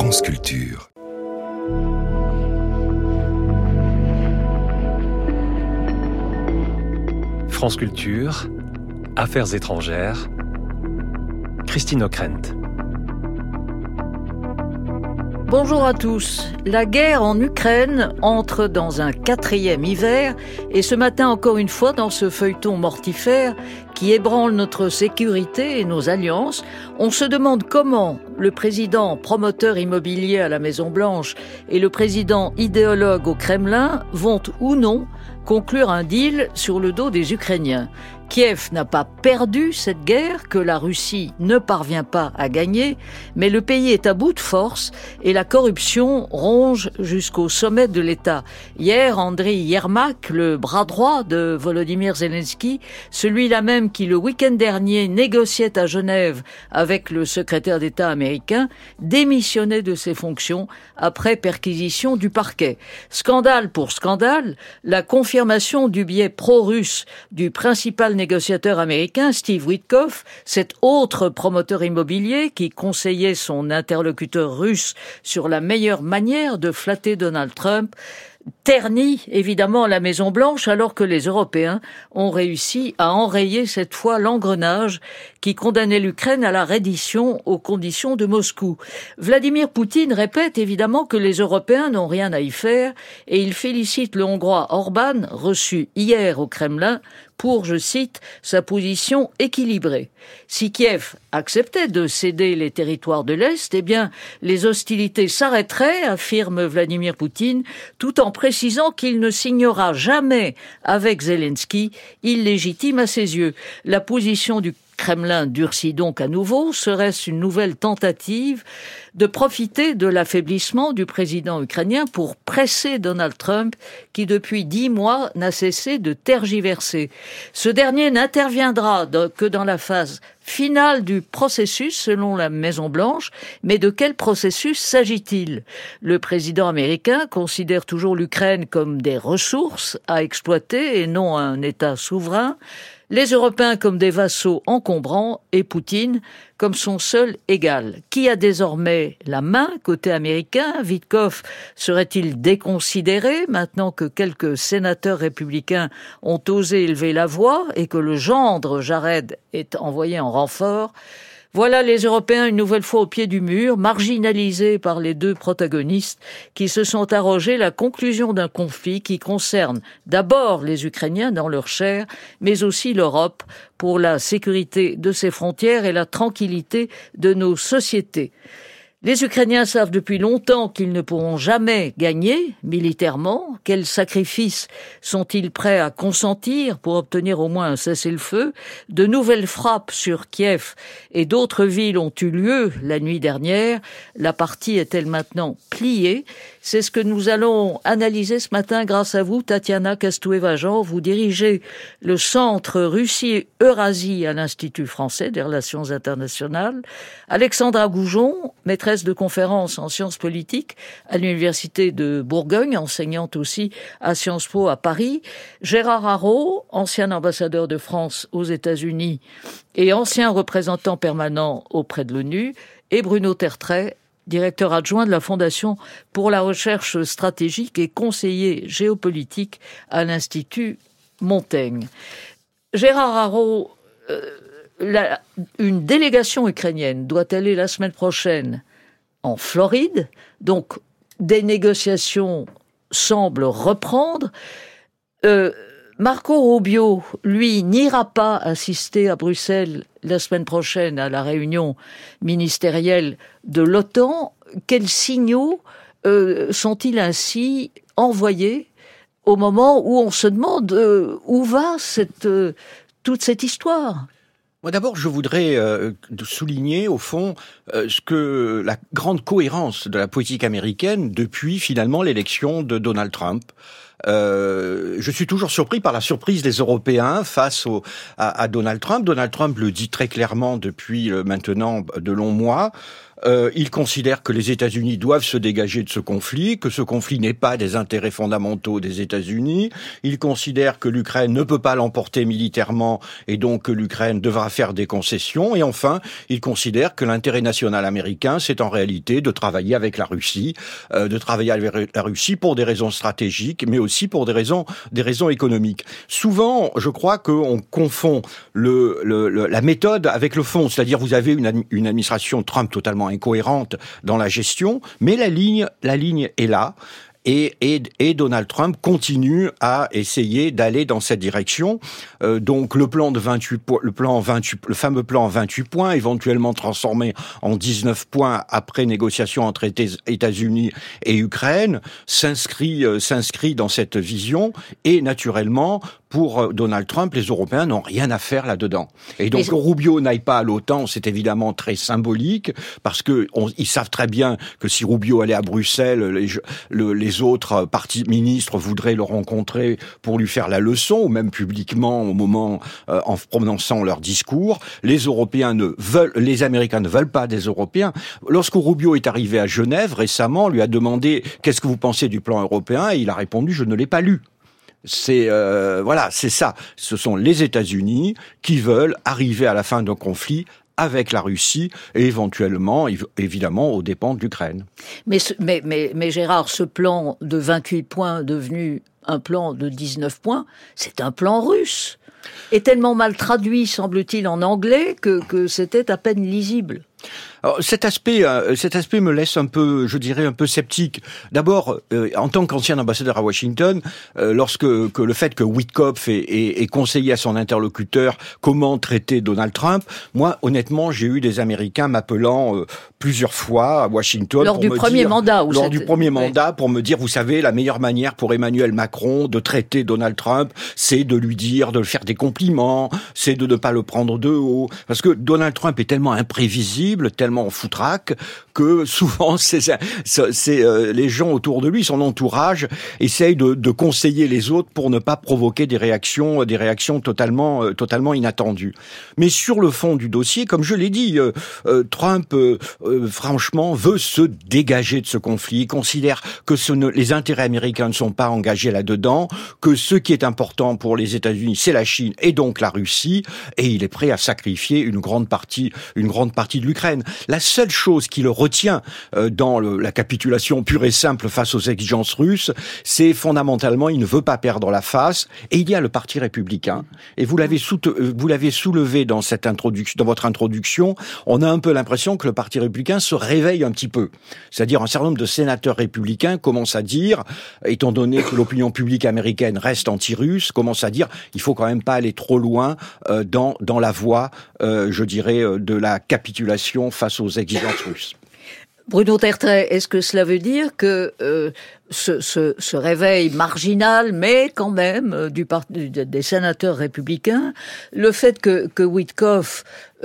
France Culture. France Culture, Affaires étrangères, Christine Ockrent. Bonjour à tous. La guerre en Ukraine entre dans un 4e hiver et ce matin encore une fois dans ce feuilleton mortifère qui ébranle notre sécurité et nos alliances, on se demande comment le président promoteur immobilier à la Maison-Blanche et le président idéologue au Kremlin vont ou non conclure un deal sur le dos des Ukrainiens. Kiev n'a pas perdu cette guerre que la Russie ne parvient pas à gagner, mais le pays est à bout de force et la corruption ronge jusqu'au sommet de l'État. Hier, Andriy Yermak, le bras droit de Volodymyr Zelensky, celui-là même qui le week-end dernier négociait à Genève avec le secrétaire d'État américain, démissionnait de ses fonctions après perquisition du parquet. Scandale pour scandale, la confirmation du biais pro-russe du principal négociateur américain Steve Witkoff, cet autre promoteur immobilier qui conseillait son interlocuteur russe sur la meilleure manière de flatter Donald Trump, ternit évidemment la Maison-Blanche alors que les Européens ont réussi à enrayer cette fois l'engrenage qui condamnait l'Ukraine à la reddition aux conditions de Moscou. Vladimir Poutine répète évidemment que les Européens n'ont rien à y faire et il félicite le Hongrois Orban, reçu hier au Kremlin, pour, je cite, sa position équilibrée. Si Kiev acceptait de céder les territoires de l'Est, eh bien, les hostilités s'arrêteraient, affirme Vladimir Poutine, tout en précisant qu'il ne signera jamais avec Zelensky, illégitime à ses yeux. La position du Kremlin durcit donc à nouveau. Serait-ce une nouvelle tentative de profiter de l'affaiblissement du président ukrainien pour presser Donald Trump, qui depuis 10 mois n'a cessé de tergiverser? Ce dernier n'interviendra que dans la phase finale du processus, selon la Maison-Blanche. Mais de quel processus s'agit-il? Le président américain considère toujours l'Ukraine comme des ressources à exploiter et non un État souverain. Les Européens comme des vassaux encombrants et Poutine comme son seul égal. Qui a désormais la main côté américain? Witkoff serait-il déconsidéré maintenant que quelques sénateurs républicains ont osé élever la voix et que le gendre Jared est envoyé en renfort? Voilà les Européens une nouvelle fois au pied du mur, marginalisés par les deux protagonistes qui se sont arrogés la conclusion d'un conflit qui concerne d'abord les Ukrainiens dans leur chair, mais aussi l'Europe pour la sécurité de ses frontières et la tranquillité de nos sociétés. Les Ukrainiens savent depuis longtemps qu'ils ne pourront jamais gagner militairement. Quels sacrifices sont-ils prêts à consentir pour obtenir au moins un cessez-le-feu? De nouvelles frappes sur Kiev et d'autres villes ont eu lieu la nuit dernière. La partie est-elle maintenant pliée? C'est ce que nous allons analyser ce matin grâce à vous, Tatiana Castoué-Vajan. Vous dirigez le Centre Russie-Eurasie à l'Institut français des relations internationales. Alexandra Goujon, maîtresse de conférences en sciences politiques à l'Université de Bourgogne, enseignante aussi à Sciences Po à Paris. Gérard Araud, ancien ambassadeur de France aux États-Unis et ancien représentant permanent auprès de l'ONU. Et Bruno Tertrais, directeur adjoint de la Fondation pour la recherche stratégique et conseiller géopolitique à l'Institut Montaigne. Gérard Araud, une délégation ukrainienne doit aller la semaine prochaine en Floride, donc des négociations semblent reprendre. Marco Rubio, lui, n'ira pas assister à Bruxelles la semaine prochaine à la réunion ministérielle de l'OTAN. Quels signaux sont-ils ainsi envoyés au moment où on se demande où va toute cette histoire? Moi d'abord, je voudrais souligner au fond ce que la grande cohérence de la politique américaine depuis finalement l'élection de Donald Trump. Je suis toujours surpris par la surprise des Européens face à Donald Trump. Donald Trump le dit très clairement depuis maintenant de longs mois. Il considère que les États-Unis doivent se dégager de ce conflit, que ce conflit n'est pas des intérêts fondamentaux des États-Unis. Il considère que l'Ukraine ne peut pas l'emporter militairement et donc que l'Ukraine devra faire des concessions. Et enfin, il considère que l'intérêt national américain, c'est en réalité de travailler avec la Russie, pour des raisons stratégiques, mais aussi pour des raisons économiques. Souvent, je crois qu'on confond la méthode avec le fond, c'est-à-dire vous avez une administration Trump totalement incohérente dans la gestion, mais la ligne est là. Et Donald Trump continue à essayer d'aller dans cette direction. Donc le fameux plan 28 points, éventuellement transformé en 19 points après négociation entre États-Unis et Ukraine, s'inscrit dans cette vision. Et naturellement, pour Donald Trump, les Européens n'ont rien à faire là-dedans. Et donc, Rubio n'aille pas à l'OTAN, c'est évidemment très symbolique, parce que ils savent très bien que si Rubio allait à Bruxelles, les autres ministres voudraient le rencontrer pour lui faire la leçon, ou même publiquement au moment en prononçant leur discours. Les Américains ne veulent pas des Européens. Lorsque Rubio est arrivé à Genève récemment, on lui a demandé qu'est-ce que vous pensez du plan européen, et il a répondu je ne l'ai pas lu. C'est ça. Ce sont les États-Unis qui veulent arriver à la fin d'un conflit avec la Russie et éventuellement, évidemment, aux dépens de l'Ukraine. Mais Gérard, ce plan de 28 points devenu un plan de 19 points, c'est un plan russe. Et tellement mal traduit, semble-t-il, en anglais que c'était à peine lisible. Alors, cet aspect me laisse un peu sceptique. D'abord, en tant qu'ancien ambassadeur à Washington, le fait que Witkoff ait conseillé à son interlocuteur comment traiter Donald Trump, moi, honnêtement, j'ai eu des Américains m'appelant plusieurs fois à Washington lors du premier mandat, pour me dire, vous savez, la meilleure manière pour Emmanuel Macron de traiter Donald Trump, c'est de lui dire, de faire des compliments, c'est de ne pas le prendre de haut, parce que Donald Trump est tellement imprévisible, tellement foutraque que souvent les gens autour de lui, son entourage, essayent de conseiller les autres pour ne pas provoquer des réactions totalement inattendues. Mais sur le fond du dossier, comme je l'ai dit, Trump franchement veut se dégager de ce conflit. Il considère que les intérêts américains ne sont pas engagés là-dedans, que ce qui est important pour les États-Unis, c'est la Chine et donc la Russie, et il est prêt à sacrifier une grande partie de l'Ukraine. La seule chose qui le retient dans la capitulation pure et simple face aux exigences russes, c'est fondamentalement, il ne veut pas perdre la face. Et il y a le Parti républicain. Et vous l'avez soulevé dans votre introduction. On a un peu l'impression que le Parti républicain se réveille un petit peu. C'est-à-dire un certain nombre de sénateurs républicains commencent à dire, étant donné que l'opinion publique américaine reste anti-russe, commencent à dire, il faut quand même pas aller trop loin dans la voie, je dirais, de la capitulation face aux exigences russes. Bruno Tertrais, est-ce que cela veut dire que ce réveil marginal, mais quand même des sénateurs républicains, le fait que Witkoff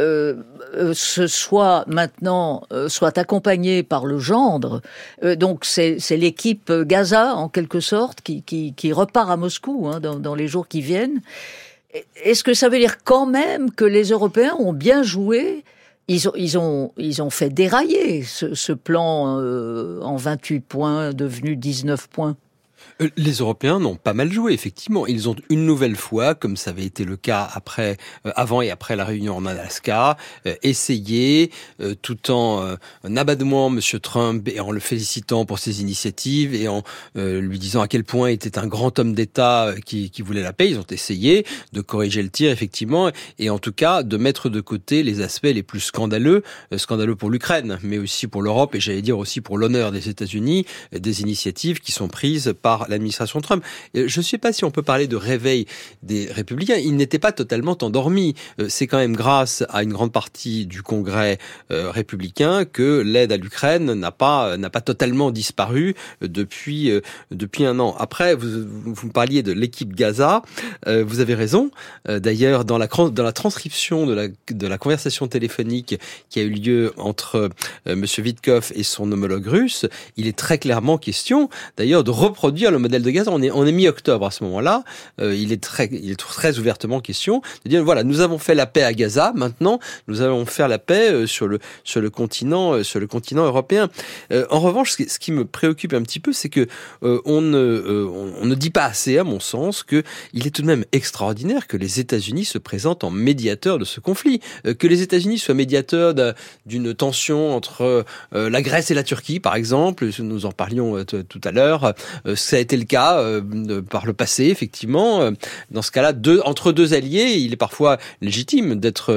soit accompagné par le gendre, donc c'est l'équipe Gaza en quelque sorte qui repart à Moscou dans les jours qui viennent. Est-ce que ça veut dire quand même que les Européens ont bien joué? Ils ont fait dérailler ce plan en 28 points devenu 19 points. Les Européens n'ont pas mal joué, effectivement. Ils ont une nouvelle fois, comme ça avait été le cas avant et après la réunion en Alaska, essayé, tout en amadouant M. Trump et en le félicitant pour ses initiatives et en lui disant à quel point il était un grand homme d'État qui voulait la paix. Ils ont essayé de corriger le tir, effectivement, et en tout cas de mettre de côté les aspects les plus scandaleux pour l'Ukraine, mais aussi pour l'Europe et j'allais dire aussi pour l'honneur des États-Unis, des initiatives qui sont prises par l'administration Trump. Je ne sais pas si on peut parler de réveil des républicains. Ils n'étaient pas totalement endormis. C'est quand même grâce à une grande partie du Congrès républicain que l'aide à l'Ukraine n'a pas totalement disparu depuis un an. Après, vous me parliez de l'équipe Gaza. Vous avez raison. D'ailleurs, dans la transcription de la conversation téléphonique qui a eu lieu entre Monsieur Witkoff et son homologue russe, il est très clairement question, d'ailleurs, de reproduire reproduire le modèle de Gaza. On est mi-octobre à ce moment-là. Il est très ouvertement question de dire voilà, nous avons fait la paix à Gaza. Maintenant, nous allons faire la paix sur le continent européen. En revanche, ce qui me préoccupe un petit peu, c'est que on ne dit pas assez, à mon sens, que il est tout de même extraordinaire que les États-Unis se présentent en médiateurs de ce conflit, que les États-Unis soient médiateurs d'une tension entre la Grèce et la Turquie, par exemple. Nous en parlions tout à l'heure. Ça a été le cas par le passé, effectivement. Dans ce cas-là, entre deux alliés, il est parfois légitime d'être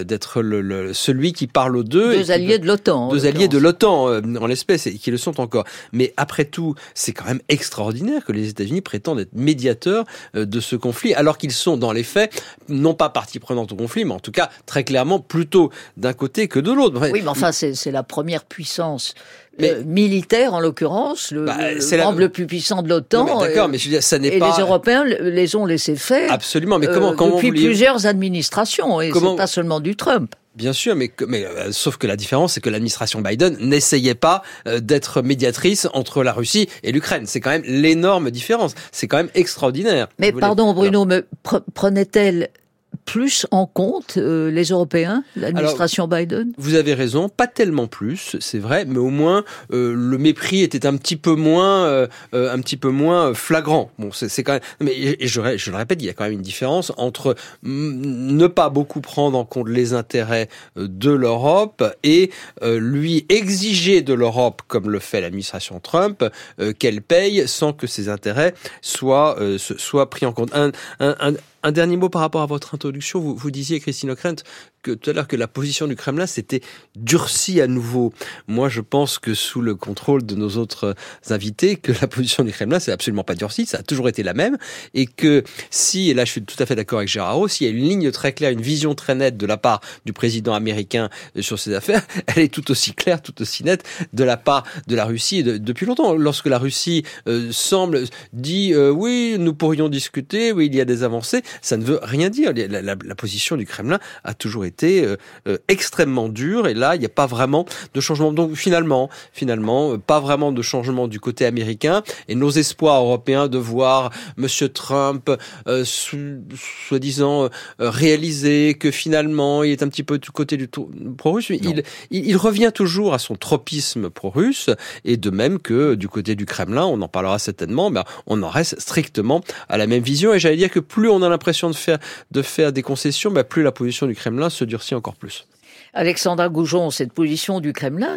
celui qui parle aux deux. Deux alliés de l'OTAN. Deux alliés de l'OTAN, en l'espèce, et qui le sont encore. Mais après tout, c'est quand même extraordinaire que les États-Unis prétendent être médiateurs de ce conflit, alors qu'ils sont, dans les faits, non pas partie prenante au conflit, mais en tout cas, très clairement, plutôt d'un côté que de l'autre. Oui, mais enfin, c'est la première puissance militaire, en l'occurrence, le membre le plus puissant de l'OTAN. D'accord, mais je veux dire, ça n'est pas... Et les Européens les ont laissés faire. Absolument, mais comment depuis plusieurs administrations, et c'est pas seulement du Trump. Bien sûr, mais sauf que la différence, c'est que l'administration Biden n'essayait pas d'être médiatrice entre la Russie et l'Ukraine. C'est quand même l'énorme différence. C'est quand même extraordinaire. Mais pardon, Bruno, mais prenait-elle plus en compte les Européens, l'administration Biden? Vous avez raison, pas tellement plus, c'est vrai, mais au moins le mépris était un petit peu moins flagrant. Bon, c'est quand même. Mais je le répète, il y a quand même une différence entre ne pas beaucoup prendre en compte les intérêts de l'Europe et lui exiger de l'Europe, comme le fait l'administration Trump, qu'elle paye sans que ses intérêts soient pris en compte. Un dernier mot par rapport à votre introduction. Vous disiez, Christine Ockrent, que tout à l'heure que la position du Kremlin s'était durcie à nouveau. Moi, je pense que sous le contrôle de nos autres invités, que la position du Kremlin s'est absolument pas durcie, ça a toujours été la même, et que si, et là je suis tout à fait d'accord avec Gérard Roux, s'il y a une ligne très claire, une vision très nette de la part du président américain sur ces affaires, elle est tout aussi claire, tout aussi nette de la part de la Russie depuis longtemps. Lorsque la Russie dit oui, nous pourrions discuter, oui, il y a des avancées, ça ne veut rien dire. La position du Kremlin a toujours été extrêmement dure, et là, il n'y a pas vraiment de changement. Donc finalement, pas vraiment de changement du côté américain, et nos espoirs européens de voir Monsieur Trump soi-disant réaliser que finalement, il est un petit peu du côté du pro-russe. Il revient toujours à son tropisme pro-russe, et de même que du côté du Kremlin, on en parlera certainement, on en reste strictement à la même vision, et j'allais dire que plus on a l'impression de faire des concessions, plus la position du Kremlin se durcit encore plus. Alexandra Goujon, cette position du Kremlin,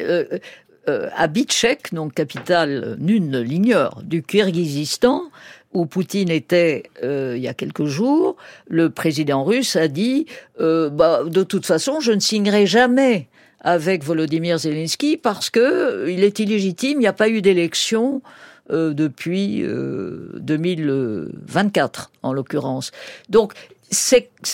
à Bitchek, donc capitale, nul ne l'ignore, du Kirghizistan, où Poutine était il y a quelques jours, le président russe a dit de toute façon, je ne signerai jamais avec Volodymyr Zelensky parce que il est illégitime, il n'y a pas eu d'élection depuis 2024 en l'occurrence. Donc pardon ?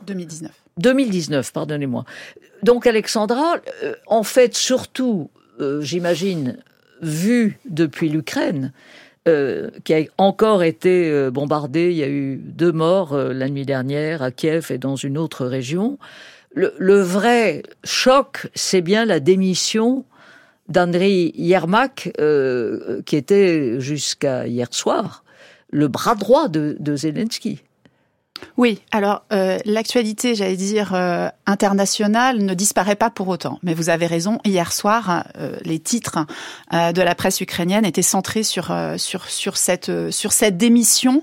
2019, pardonnez-moi. Donc Alexandra, en fait, surtout, j'imagine, vu depuis l'Ukraine, qui a encore été bombardée, il y a eu 2 morts la nuit dernière à Kiev et dans une autre région, le vrai choc, c'est bien la démission d'Andriy Yermak, qui était jusqu'à hier soir le bras droit de Zelensky. Oui, alors l'actualité, j'allais dire, internationale ne disparaît pas pour autant. Mais vous avez raison, hier soir, les titres de la presse ukrainienne étaient centrés sur cette démission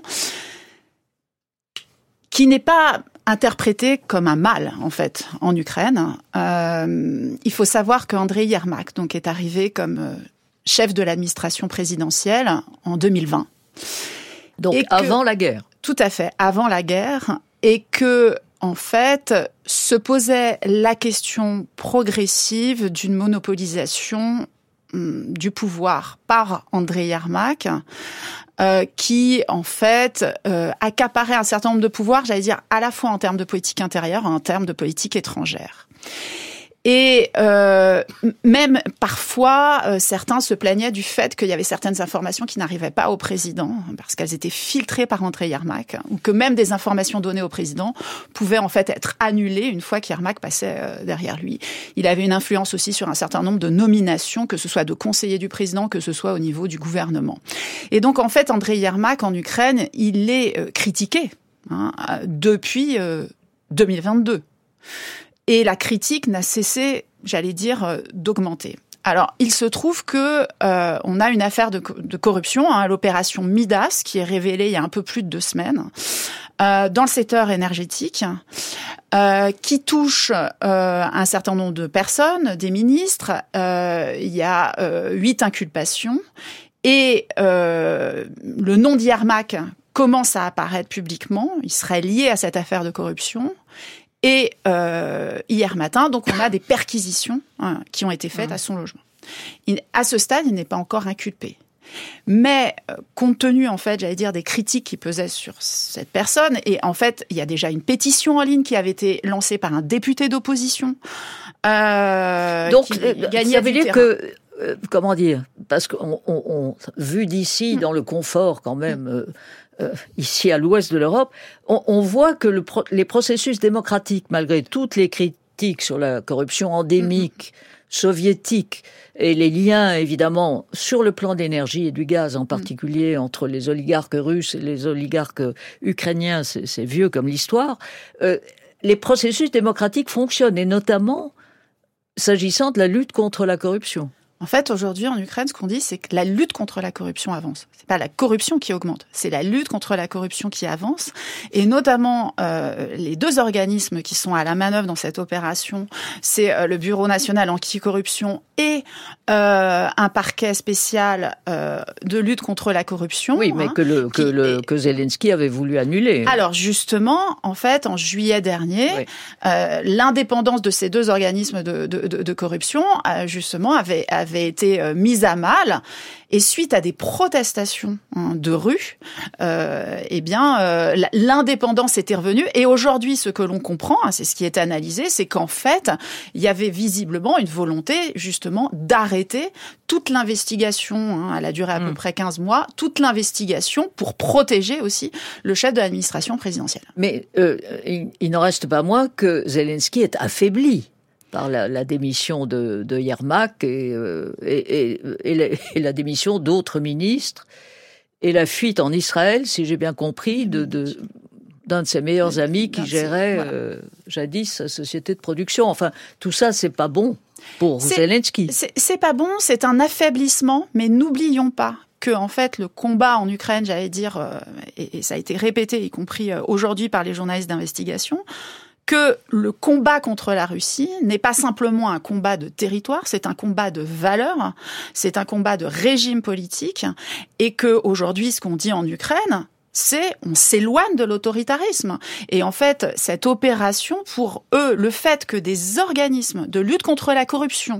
qui n'est pas interprétée comme un mal, en fait, en Ukraine. Il faut savoir qu'Andriy Yermak donc, est arrivé comme chef de l'administration présidentielle en 2020. Donc avant la guerre. Tout à fait, avant la guerre, et que, en fait, se posait la question progressive d'une monopolisation du pouvoir par Andriy Yermak, qui, en fait, accaparait un certain nombre de pouvoirs, j'allais dire, à la fois en termes de politique intérieure et en termes de politique étrangère. Et même parfois, certains se plaignaient du fait qu'il y avait certaines informations qui n'arrivaient pas au président parce qu'elles étaient filtrées par André Yermak, ou que même des informations données au président pouvaient en fait être annulées une fois qu'Yermak passait derrière lui. Il avait une influence aussi sur un certain nombre de nominations, que ce soit de conseillers du président, que ce soit au niveau du gouvernement. Et donc en fait, André Yermak en Ukraine, il est critiqué depuis 2022. Et la critique n'a cessé, j'allais dire, d'augmenter. Alors, il se trouve que on a une affaire de corruption, l'opération Midas, qui est révélée il y a un peu plus de 2 semaines, dans le secteur énergétique, qui touche un certain nombre de personnes, des ministres. Il y a 8 inculpations. Et le nom d'Yermak commence à apparaître publiquement. Il serait lié à cette affaire de corruption. Et hier matin, donc, on a des perquisitions qui ont été faites à son logement. À ce stade, il n'est pas encore inculpé. Mais compte tenu, en fait, j'allais dire, des critiques qui pesaient sur cette personne, et en fait, il y a déjà une pétition en ligne qui avait été lancée par un député d'opposition. Donc, ça veut dire que... comment dire ? Parce qu'on vu d'ici, dans le confort quand même... ici à l'ouest de l'Europe, on voit que les processus démocratiques, malgré toutes les critiques sur la corruption endémique, soviétique, et les liens, évidemment, sur le plan de l'énergie et du gaz en particulier, entre les oligarques russes et les oligarques ukrainiens, c'est vieux comme l'histoire, les processus démocratiques fonctionnent, et notamment s'agissant de la lutte contre la corruption. En fait, aujourd'hui, en Ukraine, ce qu'on dit, c'est que la lutte contre la corruption avance. C'est pas la corruption qui augmente, c'est la lutte contre la corruption qui avance. Et notamment, les 2 organismes qui sont à la manœuvre dans cette opération, c'est le Bureau national anticorruption et un parquet spécial de lutte contre la corruption. Oui, mais que Zelensky avait voulu annuler. Alors justement, en fait, en juillet dernier, oui. L'indépendance de ces 2 organismes de corruption, justement, avait été mise à mal, et suite à des protestations de rue, l'indépendance était revenue. Et aujourd'hui, ce que l'on comprend, c'est ce qui est analysé, c'est qu'en fait, il y avait visiblement une volonté justement d'arrêter toute l'investigation. Elle a duré à peu près 15 mois, toute l'investigation pour protéger aussi le chef de l'administration présidentielle. Mais il n'en reste pas moins que Zelensky est affaibli par la démission de Yermak et la démission d'autres ministres et la fuite en Israël, si j'ai bien compris, d'un de ses meilleurs amis qui gérait jadis sa société de production. Enfin, tout ça, c'est pas bon pour Zelensky. C'est pas bon, c'est un affaiblissement, mais n'oublions pas que, en fait, le combat en Ukraine, j'allais dire, et ça a été répété, y compris aujourd'hui par les journalistes d'investigation, que le combat contre la Russie n'est pas simplement un combat de territoire, c'est un combat de valeurs, c'est un combat de régime politique, et que aujourd'hui, ce qu'on dit en Ukraine, c'est on s'éloigne de l'autoritarisme. Et en fait, cette opération, pour eux, le fait que des organismes de lutte contre la corruption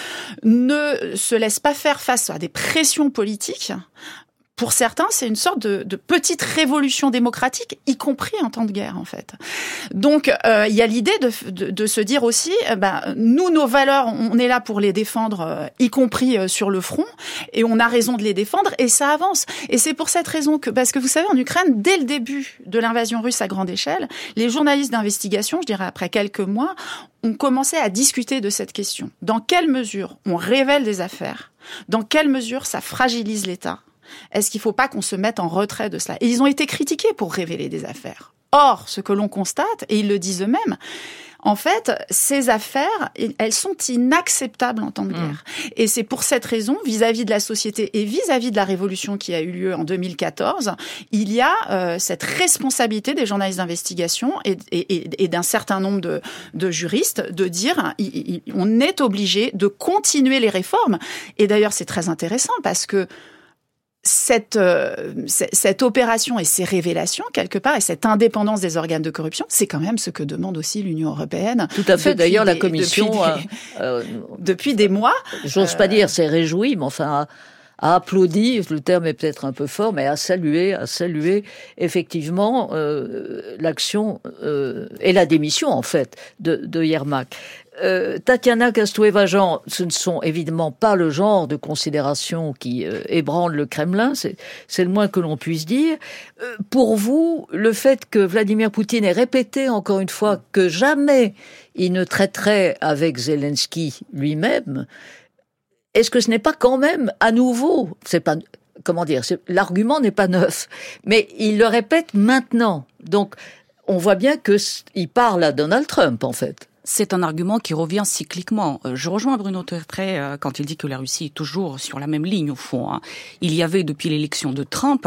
ne se laissent pas faire face à des pressions politiques, pour certains, c'est une sorte de petite révolution démocratique, y compris en temps de guerre, en fait. Donc, il y a l'idée de se dire aussi, nous, nos valeurs, on est là pour les défendre, y compris sur le front, et on a raison de les défendre, et ça avance. Et c'est pour cette raison parce que vous savez, en Ukraine, dès le début de l'invasion russe à grande échelle, les journalistes d'investigation, je dirais après quelques mois, ont commencé à discuter de cette question. Dans quelle mesure on révèle des affaires ? Dans quelle mesure ça fragilise l'État ? Est-ce qu'il ne faut pas qu'on se mette en retrait de cela ? Et ils ont été critiqués pour révéler des affaires. Or, ce que l'on constate, et ils le disent eux-mêmes, en fait, ces affaires, elles sont inacceptables en temps de guerre. Et c'est pour cette raison, vis-à-vis de la société et vis-à-vis de la révolution qui a eu lieu en 2014, il y a cette responsabilité des journalistes d'investigation et d'un certain nombre de juristes de dire on est obligé de continuer les réformes. Et d'ailleurs, c'est très intéressant parce que cette opération et ces révélations, quelque part, et cette indépendance des organes de corruption, c'est quand même ce que demande aussi l'Union européenne. Tout à fait. D'ailleurs, la Commission... depuis des mois... J'ose pas dire c'est réjoui, mais enfin... a applaudi, le terme est peut-être un peu fort, mais a salué effectivement l'action et la démission, en fait, de Yermak. Tatiana Kastueva-Jean, ce ne sont évidemment pas le genre de considérations qui ébranlent le Kremlin, c'est le moins que l'on puisse dire. Pour vous, le fait que Vladimir Poutine ait répété encore une fois que jamais il ne traiterait avec Zelensky lui-même, est-ce que ce n'est pas quand même à nouveau, c'est pas, comment dire, l'argument n'est pas neuf, mais il le répète maintenant. Donc, on voit bien qu'il parle à Donald Trump, en fait. C'est un argument qui revient cycliquement. Je rejoins Bruno Tertrais quand il dit que la Russie est toujours sur la même ligne, au fond. Il y avait, depuis l'élection de Trump,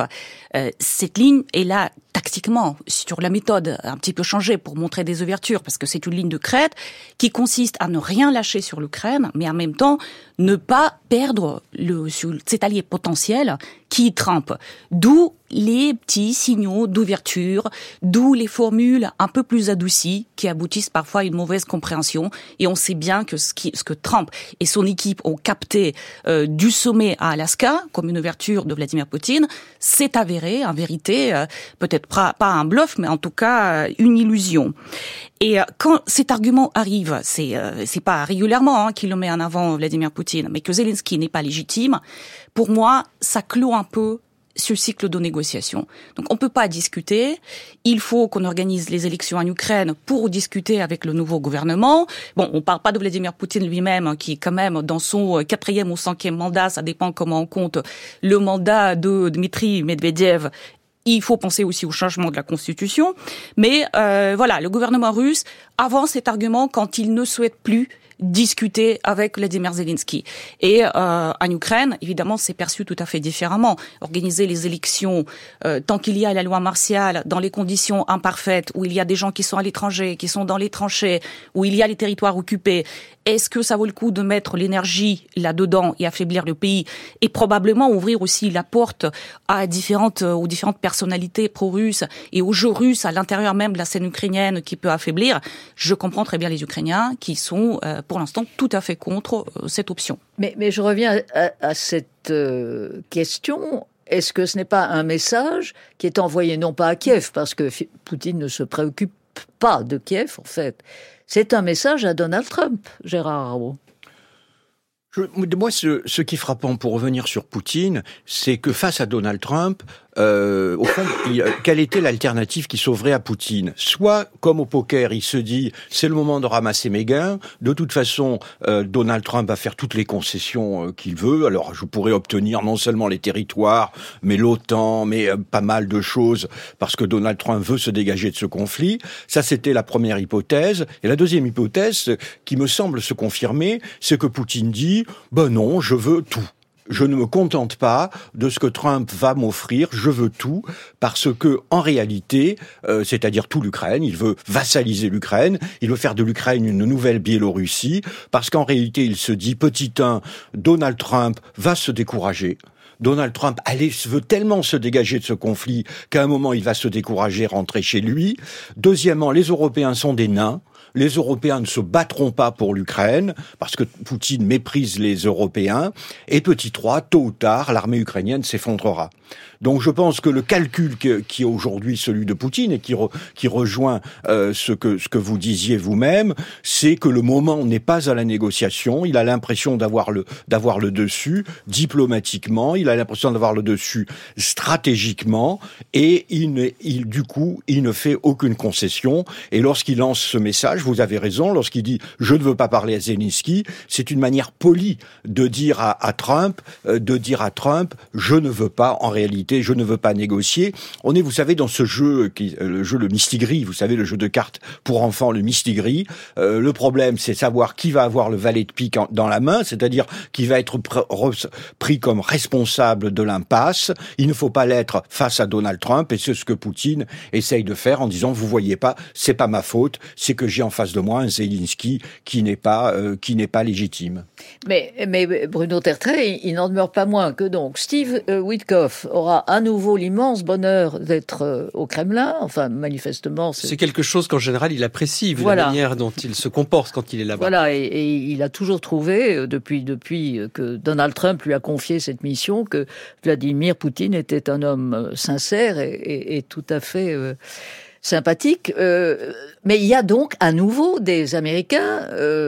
cette ligne est là tactiquement, sur la méthode, un petit peu changée pour montrer des ouvertures, parce que c'est une ligne de crête qui consiste à ne rien lâcher sur l'Ukraine, mais en même temps ne pas perdre cet allié potentiel qui est Trump. D'où les petits signaux d'ouverture, d'où les formules un peu plus adoucies qui aboutissent parfois à une mauvaise compréhension. Et on sait bien que ce que Trump et son équipe ont capté du sommet à Alaska comme une ouverture de Vladimir Poutine, c'est avéré, en vérité, peut-être pas un bluff, mais en tout cas une illusion. Et quand cet argument arrive, c'est pas régulièrement qu'il le met en avant Vladimir Poutine, mais que Zelensky n'est pas légitime, pour moi, ça clôt un peu ce cycle de négociation. Donc on peut pas discuter, il faut qu'on organise les élections en Ukraine pour discuter avec le nouveau gouvernement. Bon, on parle pas de Vladimir Poutine lui-même, qui est quand même dans son 4e ou 5e mandat, ça dépend comment on compte le mandat de Dmitri Medvedev. Il faut penser aussi au changement de la Constitution. Mais voilà, le gouvernement russe avance cet argument quand il ne souhaite plus discuter avec Vladimir Zelensky. Et en Ukraine, évidemment, c'est perçu tout à fait différemment. Organiser les élections, tant qu'il y a la loi martiale, dans les conditions imparfaites, où il y a des gens qui sont à l'étranger, qui sont dans les tranchées, où il y a les territoires occupés, est-ce que ça vaut le coup de mettre l'énergie là-dedans et affaiblir le pays et probablement ouvrir aussi la porte aux différentes personnalités pro-russes et aux jeux russes à l'intérieur même de la scène ukrainienne qui peut affaiblir? Je comprends très bien les Ukrainiens qui sont pour l'instant tout à fait contre cette option. Mais je reviens à cette question. Est-ce que ce n'est pas un message qui est envoyé non pas à Kiev, parce que Poutine ne se préoccupe pas de Kiev en fait, c'est un message à Donald Trump, Gérard Araud? Moi, ce qui est frappant, pour revenir sur Poutine, c'est que face à Donald Trump, au fond, quelle était l'alternative qui sauverait à Poutine? Soit, comme au poker, il se dit, c'est le moment de ramasser mes gains. De toute façon, Donald Trump va faire toutes les concessions qu'il veut. Alors, je pourrais obtenir non seulement les territoires, mais l'OTAN, mais pas mal de choses, parce que Donald Trump veut se dégager de ce conflit. Ça, c'était la première hypothèse. Et la deuxième hypothèse, qui me semble se confirmer, c'est que Poutine dit, ben non, je veux tout. Je ne me contente pas de ce que Trump va m'offrir, je veux tout, parce que, en réalité, c'est-à-dire tout l'Ukraine, il veut vassaliser l'Ukraine, il veut faire de l'Ukraine une nouvelle Biélorussie, parce qu'en réalité, il se dit, petit 1, Donald Trump va se décourager. Donald Trump veut tellement se dégager de ce conflit qu'à un moment, il va se décourager, rentrer chez lui. Deuxièmement, les Européens sont des nains. Les Européens ne se battront pas pour l'Ukraine, parce que Poutine méprise les Européens. Et petit 3, tôt ou tard, l'armée ukrainienne s'effondrera. Donc je pense que le calcul qui est aujourd'hui celui de Poutine, et qui rejoint ce que vous disiez vous-même, c'est que le moment n'est pas à la négociation. Il a l'impression d'avoir le dessus diplomatiquement, il a l'impression d'avoir le dessus stratégiquement, et du coup, il ne fait aucune concession. Et lorsqu'il lance ce message, vous avez raison, lorsqu'il dit « je ne veux pas parler à Zelensky », c'est une manière polie de dire à Trump, je ne veux pas, en réalité, je ne veux pas négocier. On est, vous savez, dans ce jeu, le jeu le Mistigris, vous savez, le jeu de cartes pour enfants, le Mistigris. Le problème, c'est savoir qui va avoir le valet de pique dans la main, c'est-à-dire qui va être pris comme responsable de l'impasse. Il ne faut pas l'être face à Donald Trump, et c'est ce que Poutine essaye de faire en disant, vous voyez pas, c'est pas ma faute, c'est que j'ai en face de moi un Zelensky qui n'est pas légitime. Mais Bruno Tertrais, il n'en demeure pas moins que donc Steve Witkoff aura à nouveau l'immense bonheur d'être au Kremlin. Enfin, manifestement, c'est quelque chose qu'en général il apprécie, vu la manière dont il se comporte quand il est là-bas. Voilà, et il a toujours trouvé, depuis que Donald Trump lui a confié cette mission, que Vladimir Poutine était un homme sincère et tout à fait sympathique. Mais il y a donc à nouveau des Américains,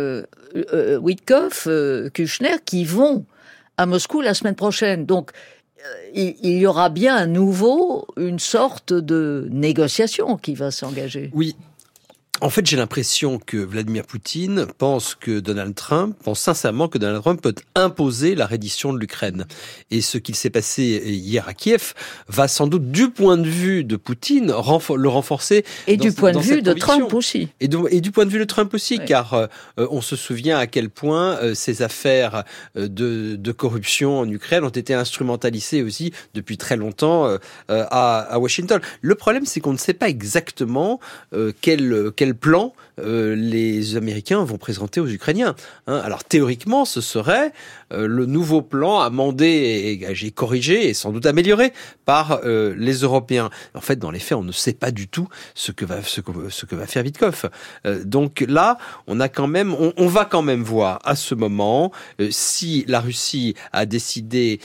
Witkoff, Kushner, qui vont à Moscou la semaine prochaine. Donc, il y aura bien à nouveau une sorte de négociation qui va s'engager. Oui. En fait, j'ai l'impression que Vladimir Poutine pense sincèrement que Donald Trump peut imposer la reddition de l'Ukraine. Et ce qu'il s'est passé hier à Kiev va sans doute, du point de vue de Poutine, le renforcer. Et du point de vue de Trump aussi. Et du point de vue de Trump aussi, oui. Car on se souvient à quel point ces affaires de corruption en Ukraine ont été instrumentalisées aussi depuis très longtemps à Washington. Le problème, c'est qu'on ne sait pas exactement quel plan les Américains vont présenter aux Ukrainiens. Alors théoriquement, ce serait le nouveau plan amendé et corrigé et sans doute amélioré par les Européens. En fait, dans les faits, on ne sait pas du tout ce que va faire Witkoff. Donc là, on va quand même voir à ce moment si la Russie a décidé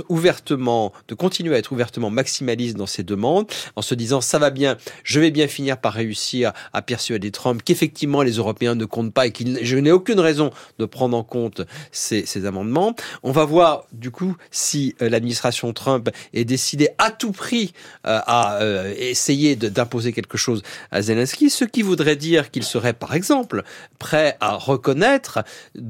de continuer à être ouvertement maximaliste dans ses demandes, en se disant ça va bien, je vais bien finir par réussir à persuader Trump qu'effectivement les Européens ne comptent pas et que je n'ai aucune raison de prendre en compte ces amendements. On va voir du coup si l'administration Trump est décidée à tout prix à essayer d'imposer quelque chose à Zelensky, ce qui voudrait dire qu'il serait par exemple prêt à reconnaître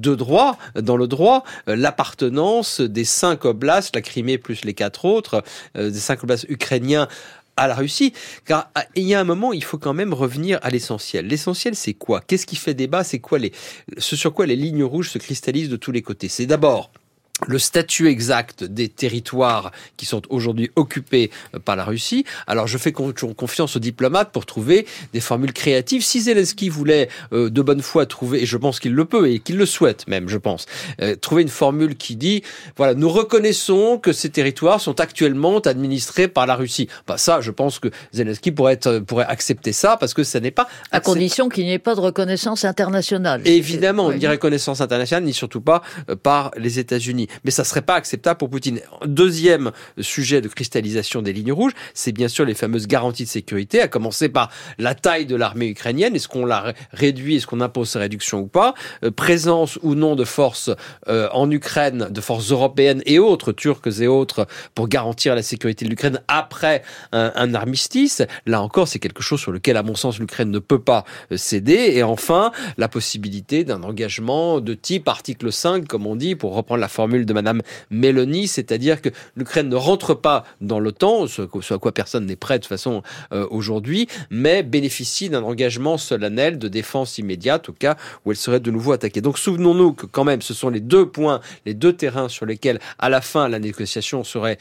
dans le droit l'appartenance des 5 oblasts, la Crimée plus les 4 autres, des 5 oblasts ukrainiens à la Russie, car il y a un moment, il faut quand même revenir à l'essentiel. L'essentiel, c'est quoi? Qu'est-ce qui fait débat? C'est quoi ce sur quoi les lignes rouges se cristallisent de tous les côtés? C'est d'abord le statut exact des territoires qui sont aujourd'hui occupés par la Russie. Alors je fais confiance aux diplomates pour trouver des formules créatives. Si Zelensky voulait de bonne foi trouver, et je pense qu'il le peut et qu'il le souhaite même, je pense, trouver une formule qui dit, voilà, nous reconnaissons que ces territoires sont actuellement administrés par la Russie. Ça, je pense que Zelensky pourrait accepter ça parce que ça n'est pas... À condition qu'il n'y ait pas de reconnaissance internationale. Évidemment, ni reconnaissance internationale, ni surtout pas par les États-Unis. Mais ça serait pas acceptable pour Poutine. Deuxième sujet de cristallisation des lignes rouges, c'est bien sûr les fameuses garanties de sécurité, à commencer par la taille de l'armée ukrainienne. Est-ce qu'on la réduit, est-ce qu'on impose ces réductions ou pas? Présence ou non de forces en Ukraine, de forces européennes et autres, turques et autres, pour garantir la sécurité de l'Ukraine après un armistice. Là encore, c'est quelque chose sur lequel, à mon sens, l'Ukraine ne peut pas céder. Et enfin, la possibilité d'un engagement de type article 5, comme on dit, pour reprendre la formule de Madame Meloni, c'est-à-dire que l'Ukraine ne rentre pas dans l'OTAN, ce à quoi personne n'est prêt de toute façon aujourd'hui, mais bénéficie d'un engagement solennel de défense immédiate au cas où elle serait de nouveau attaquée. Donc souvenons-nous que quand même ce sont les deux points, les deux terrains sur lesquels à la fin la négociation serait,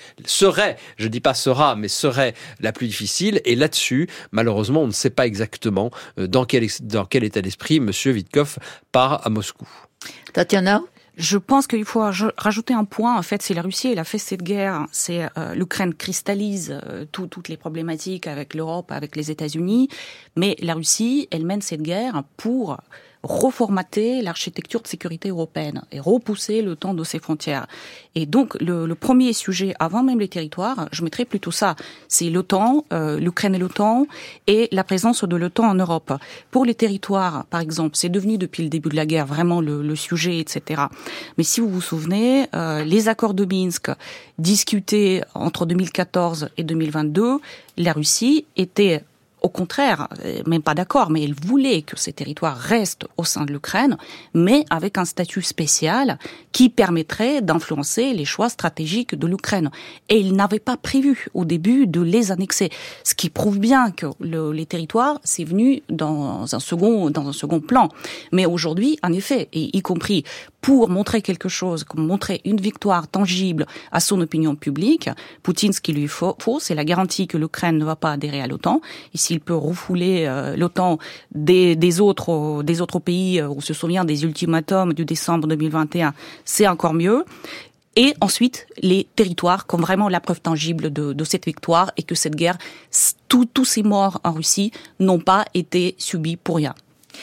je dis pas sera, mais serait la plus difficile. Et là-dessus, malheureusement, on ne sait pas exactement dans quel état d'esprit Monsieur Witkoff part à Moscou. Tatiana? Je pense qu'il faut rajouter un point. En fait, c'est la Russie, elle a fait cette guerre. C'est l'Ukraine cristallise toutes les problématiques avec l'Europe, avec les États-Unis. Mais la Russie, elle mène cette guerre pour reformater l'architecture de sécurité européenne et repousser le temps de ses frontières. Et donc, le premier sujet, avant même les territoires, je mettrais plutôt ça. C'est l'OTAN, l'Ukraine et l'OTAN, et la présence de l'OTAN en Europe. Pour les territoires, par exemple, c'est devenu depuis le début de la guerre vraiment le sujet, etc. Mais si vous vous souvenez, les accords de Minsk discutés entre 2014 et 2022, la Russie était au contraire, même pas d'accord, mais elle voulait que ces territoires restent au sein de l'Ukraine, mais avec un statut spécial qui permettrait d'influencer les choix stratégiques de l'Ukraine. Et il n'avait pas prévu au début de les annexer, ce qui prouve bien que les territoires, c'est venu dans un second plan. Mais aujourd'hui, en effet, et y compris pour montrer quelque chose, comme montrer une victoire tangible à son opinion publique, Poutine, ce qu'il lui faut, c'est la garantie que l'Ukraine ne va pas adhérer à l'OTAN. Et s'il peut refouler l'OTAN des autres pays, on se souvient des ultimatums du décembre 2021, c'est encore mieux. Et ensuite, les territoires comme vraiment la preuve tangible de cette victoire et que cette guerre, tous ces morts en Russie n'ont pas été subis pour rien.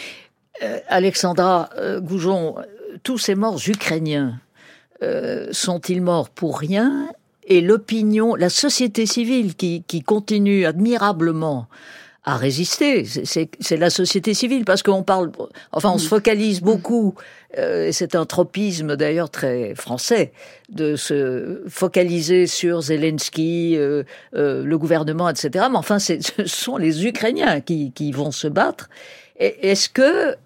Alexandra Goujon, tous ces morts ukrainiens, sont-ils morts pour rien? Et l'opinion, la société civile qui continue admirablement à résister. C'est la société civile, parce qu'on parle, enfin, on se focalise beaucoup, et c'est un tropisme d'ailleurs très français, de se focaliser sur Zelensky, le gouvernement, etc. Mais enfin, ce sont les Ukrainiens qui vont se battre. Et est-ce que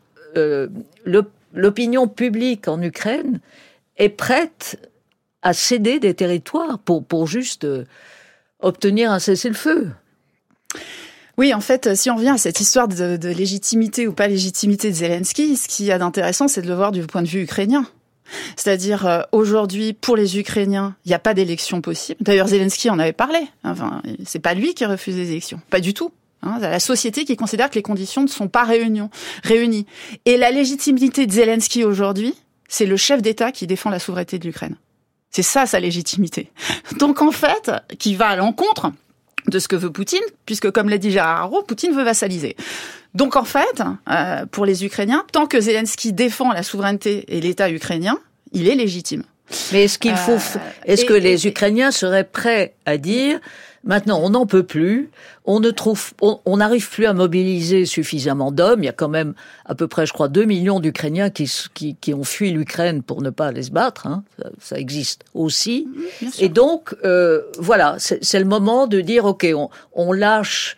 l'opinion publique en Ukraine est prête à céder des territoires pour juste obtenir un cessez-le-feu? Oui, en fait, si on revient à cette histoire de légitimité ou pas légitimité de Zelensky, ce qu'il y a d'intéressant, c'est de le voir du point de vue ukrainien. C'est-à-dire, aujourd'hui, pour les Ukrainiens, il n'y a pas d'élection possible. D'ailleurs, Zelensky en avait parlé. Enfin, c'est pas lui qui refuse les élections. Pas du tout. C'est la société qui considère que les conditions ne sont pas réunies. Et la légitimité de Zelensky aujourd'hui, c'est le chef d'État qui défend la souveraineté de l'Ukraine. C'est ça, sa légitimité. Donc, en fait, qui va à l'encontre de ce que veut Poutine, puisque, comme l'a dit Gérard Haro, Poutine veut vassaliser. Donc, en fait, pour les Ukrainiens, tant que Zelensky défend la souveraineté et l'État ukrainien, il est légitime. Mais est-ce que les Ukrainiens seraient prêts à dire, maintenant, on n'en peut plus, on n'arrive plus à mobiliser suffisamment d'hommes. Il y a quand même à peu près, je crois, 2 millions d'Ukrainiens qui ont fui l'Ukraine pour ne pas aller se battre. Hein. Ça existe aussi. Et donc, voilà, c'est le moment de dire, OK, on lâche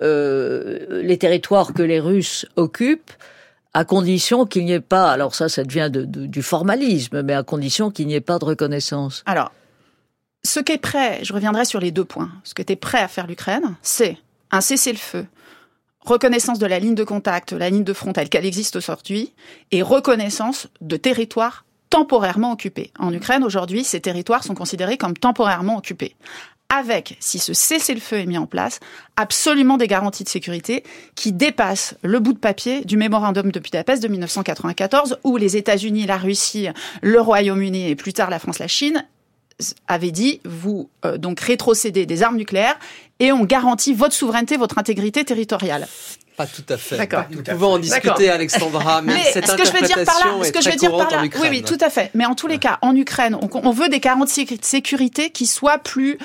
les territoires que les Russes occupent, à condition qu'il n'y ait pas, alors ça devient du formalisme, mais à condition qu'il n'y ait pas de reconnaissance. Alors, ce qui est prêt, je reviendrai sur les 2 points, ce qui était prêt à faire l'Ukraine, c'est un cessez-le-feu, reconnaissance de la ligne de contact, la ligne de front telle qu'elle existe aujourd'hui, et reconnaissance de territoires temporairement occupés. En Ukraine, aujourd'hui, ces territoires sont considérés comme temporairement occupés. Avec, si ce cessez-le-feu est mis en place, absolument des garanties de sécurité qui dépassent le bout de papier du mémorandum de Budapest de 1994, où les États-Unis, la Russie, le Royaume-Uni et plus tard la France, la Chine avaient dit, vous donc rétrocédez des armes nucléaires et on garantit votre souveraineté, votre intégrité territoriale. Pas tout à fait. D'accord. Nous pouvons en discuter, Alexandra, mais cette interprétation est très courante en Ukraine. Oui, tout à fait. Mais en tous les cas, en Ukraine, on veut des garanties de sécurité qui soient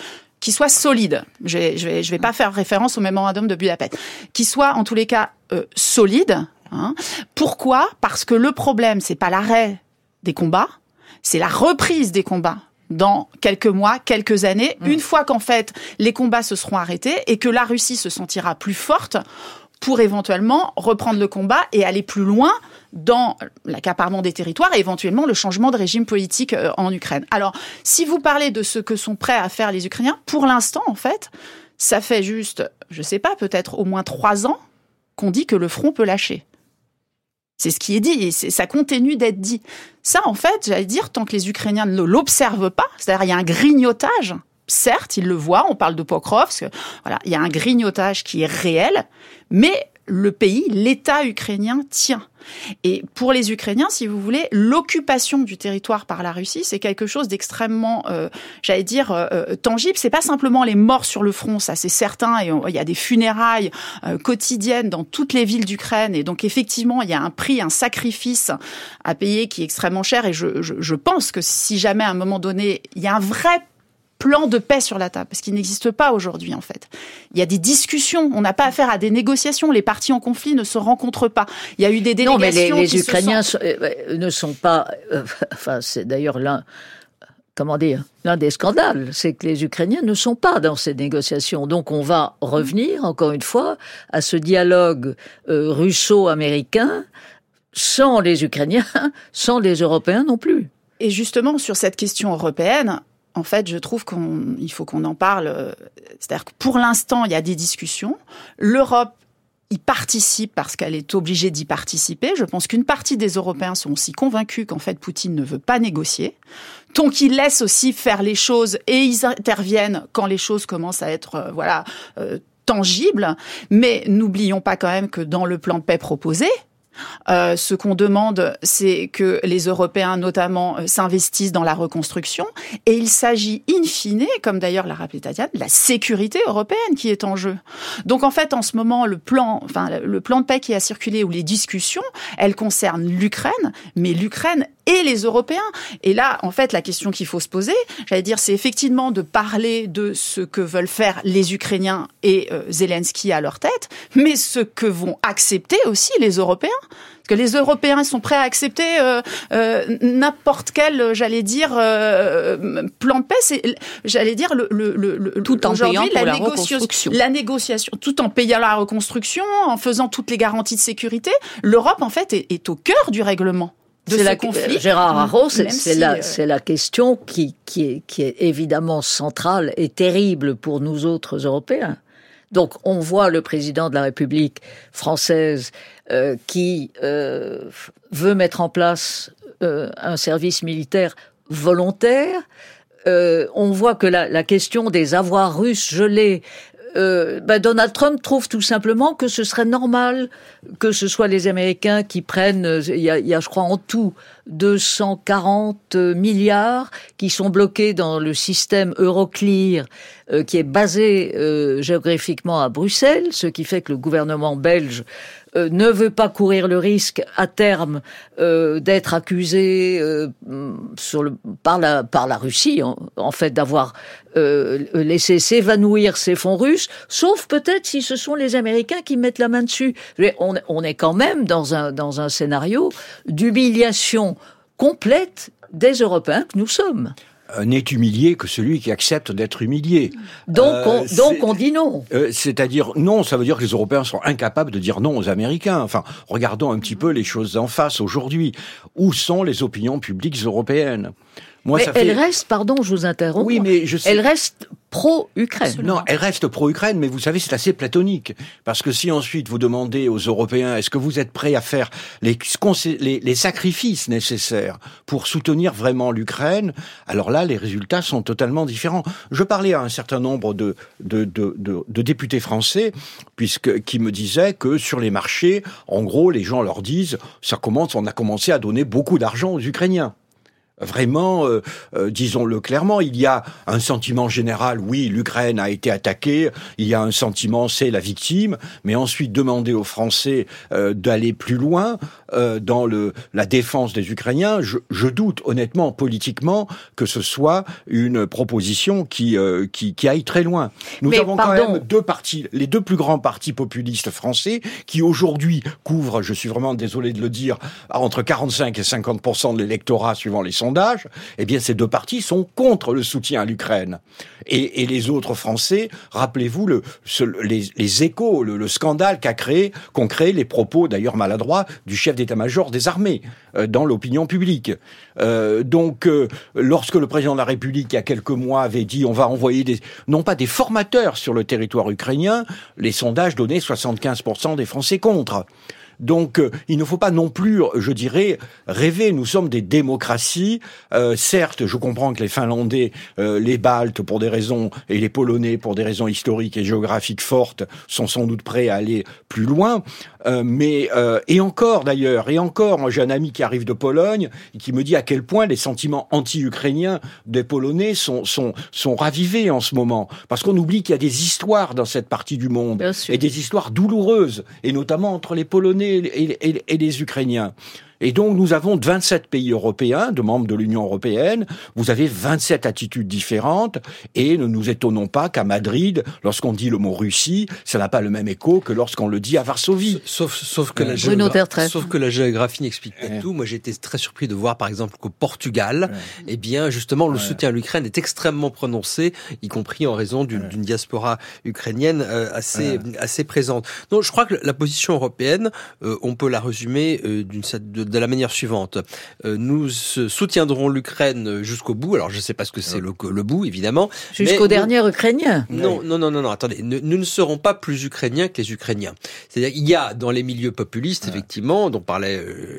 solides. Je vais pas faire référence au mémorandum de Budapest. Qui soient, en tous les cas, solides. Hein. Pourquoi ? Parce que le problème, c'est pas l'arrêt des combats, c'est la reprise des combats dans quelques mois, quelques années, une fois qu'en fait, les combats se seront arrêtés et que la Russie se sentira plus forte pour éventuellement reprendre le combat et aller plus loin dans l'accaparement des territoires et éventuellement le changement de régime politique en Ukraine. Alors, si vous parlez de ce que sont prêts à faire les Ukrainiens, pour l'instant, en fait, ça fait juste, je sais pas, peut-être au moins 3 ans qu'on dit que le front peut lâcher. C'est ce qui est dit et ça continue d'être dit. Ça, en fait, j'allais dire, tant que les Ukrainiens ne l'observent pas, c'est-à-dire il y a un grignotage. Certes, ils le voient, on parle de Pokrovsk, voilà, il y a un grignotage qui est réel, mais le pays, l'État ukrainien tient. Et pour les Ukrainiens, si vous voulez, l'occupation du territoire par la Russie, c'est quelque chose d'extrêmement, tangible. C'est pas simplement les morts sur le front, ça c'est certain, et il y a des funérailles quotidiennes dans toutes les villes d'Ukraine, et donc effectivement, il y a un prix, un sacrifice à payer qui est extrêmement cher, et je pense que si jamais à un moment donné, il y a un vrai plan de paix sur la table, parce qu'il n'existe pas aujourd'hui en fait. Il y a des discussions, on n'a pas affaire à des négociations, les partis en conflit ne se rencontrent pas. Il y a eu des délégations. Non, mais les Ukrainiens ne sont pas... enfin, c'est d'ailleurs l'un des scandales, c'est que les Ukrainiens ne sont pas dans ces négociations. Donc on va revenir, encore une fois, à ce dialogue russo-américain sans les Ukrainiens, sans les Européens non plus. Et justement, sur cette question européenne, en fait, je trouve qu'il faut qu'on en parle. C'est-à-dire que pour l'instant, il y a des discussions. L'Europe y participe parce qu'elle est obligée d'y participer. Je pense qu'une partie des Européens sont aussi convaincus qu'en fait, Poutine ne veut pas négocier. Donc, ils laissent aussi faire les choses et ils interviennent quand les choses commencent à être, tangibles. Mais n'oublions pas quand même que dans le plan de paix proposé, ce qu'on demande, c'est que les Européens, notamment, s'investissent dans la reconstruction. Et il s'agit, in fine, comme d'ailleurs l'a rappelé Tatiana, de la sécurité européenne qui est en jeu. Donc, en fait, en ce moment, le plan de paix qui a circulé ou les discussions, elles concernent l'Ukraine, mais l'Ukraine et les Européens. Et là, en fait, la question qu'il faut se poser, j'allais dire, c'est effectivement de parler de ce que veulent faire les Ukrainiens et Zelensky à leur tête, mais ce que vont accepter aussi les Européens. Parce que les Européens sont prêts à accepter n'importe quel, j'allais dire, plan de paix. C'est, j'allais dire, tout en payant pour la reconstruction. La négociation, tout en payant la reconstruction, en faisant toutes les garanties de sécurité. L'Europe, en fait, est au cœur du règlement de ce conflit. Gérard Haro, c'est la question qui est évidemment centrale et terrible pour nous autres Européens. Donc, on voit le président de la République française qui veut mettre en place un service militaire volontaire. On voit que la question des avoirs russes gelés, Donald Trump trouve tout simplement que ce serait normal que ce soit les Américains qui prennent, il y a je crois en tout 240 milliards qui sont bloqués dans le système Euroclear qui est basé géographiquement à Bruxelles, ce qui fait que le gouvernement belge ne veut pas courir le risque à terme d'être accusé par la Russie en fait d'avoir laissé s'évanouir ces fonds russes, sauf peut-être si ce sont les Américains qui mettent la main dessus. On est quand même dans un scénario d'humiliation complète des Européens que nous sommes. N'est humilié que celui qui accepte d'être humilié. Donc on dit non. C'est-à-dire non, ça veut dire que les Européens sont incapables de dire non aux Américains. Enfin, regardons un petit peu les choses en face aujourd'hui. Où sont les opinions publiques européennes ? Moi, mais elle reste, pardon, je vous interromps. Oui, mais je sais. Elle reste pro-Ukraine. Non, elle reste pro-Ukraine, mais vous savez, c'est assez platonique. Parce que si ensuite vous demandez aux Européens, est-ce que vous êtes prêts à faire les sacrifices nécessaires pour soutenir vraiment l'Ukraine, alors là, les résultats sont totalement différents. Je parlais à un certain nombre de députés français, qui me disaient que sur les marchés, en gros, les gens leur disent, on a commencé à donner beaucoup d'argent aux Ukrainiens. Vraiment, disons-le clairement, il y a un sentiment général, oui, l'Ukraine a été attaquée, il y a un sentiment, c'est la victime, mais ensuite demander aux Français d'aller plus loin dans la défense des Ukrainiens, je doute honnêtement, politiquement, que ce soit une proposition qui aille très loin. Nous avons quand même deux partis, les deux plus grands partis populistes français, qui aujourd'hui couvrent, je suis vraiment désolé de le dire, entre 45 et 50% de l'électorat suivant les sondages, eh bien ces deux partis sont contre le soutien à l'Ukraine. Et les autres Français, rappelez-vous les échos, le scandale qu'ont créé les propos, d'ailleurs maladroits, du chef d'état-major des armées dans l'opinion publique. Donc, lorsque le président de la République, il y a quelques mois, avait dit on va envoyer non pas des formateurs sur le territoire ukrainien, les sondages donnaient 75% des Français contre. Donc, il ne faut pas non plus, je dirais, rêver. Nous sommes des démocraties. Certes, je comprends que les Finlandais, les Baltes pour des raisons, et les Polonais pour des raisons historiques et géographiques fortes, sont sans doute prêts à aller plus loin. Mais et encore, moi j'ai un ami qui arrive de Pologne et qui me dit à quel point les sentiments anti-ukrainiens des Polonais sont ravivés en ce moment. Parce qu'on oublie qu'il y a des histoires dans cette partie du monde, et des histoires douloureuses, et notamment entre les Polonais et les Ukrainiens. Et donc, nous avons 27 pays européens, de membres de l'Union européenne. Vous avez 27 attitudes différentes. Et ne nous étonnons pas qu'à Madrid, lorsqu'on dit le mot Russie, ça n'a pas le même écho que lorsqu'on le dit à Varsovie. Sauf que la géographie n'explique pas tout. Moi, j'ai été très surpris de voir, par exemple, qu'au Portugal, eh bien, justement, le soutien à l'Ukraine est extrêmement prononcé, y compris en raison d'une diaspora ukrainienne assez présente. Donc, je crois que la position européenne, on peut la résumer de la manière suivante. Nous soutiendrons l'Ukraine jusqu'au bout. Alors, je ne sais pas ce que c'est le bout, évidemment. Jusqu'au dernier Ukrainien. Non, attendez. Nous ne serons pas plus Ukrainiens que les Ukrainiens. C'est-à-dire, il y a dans les milieux populistes, effectivement, dont parlait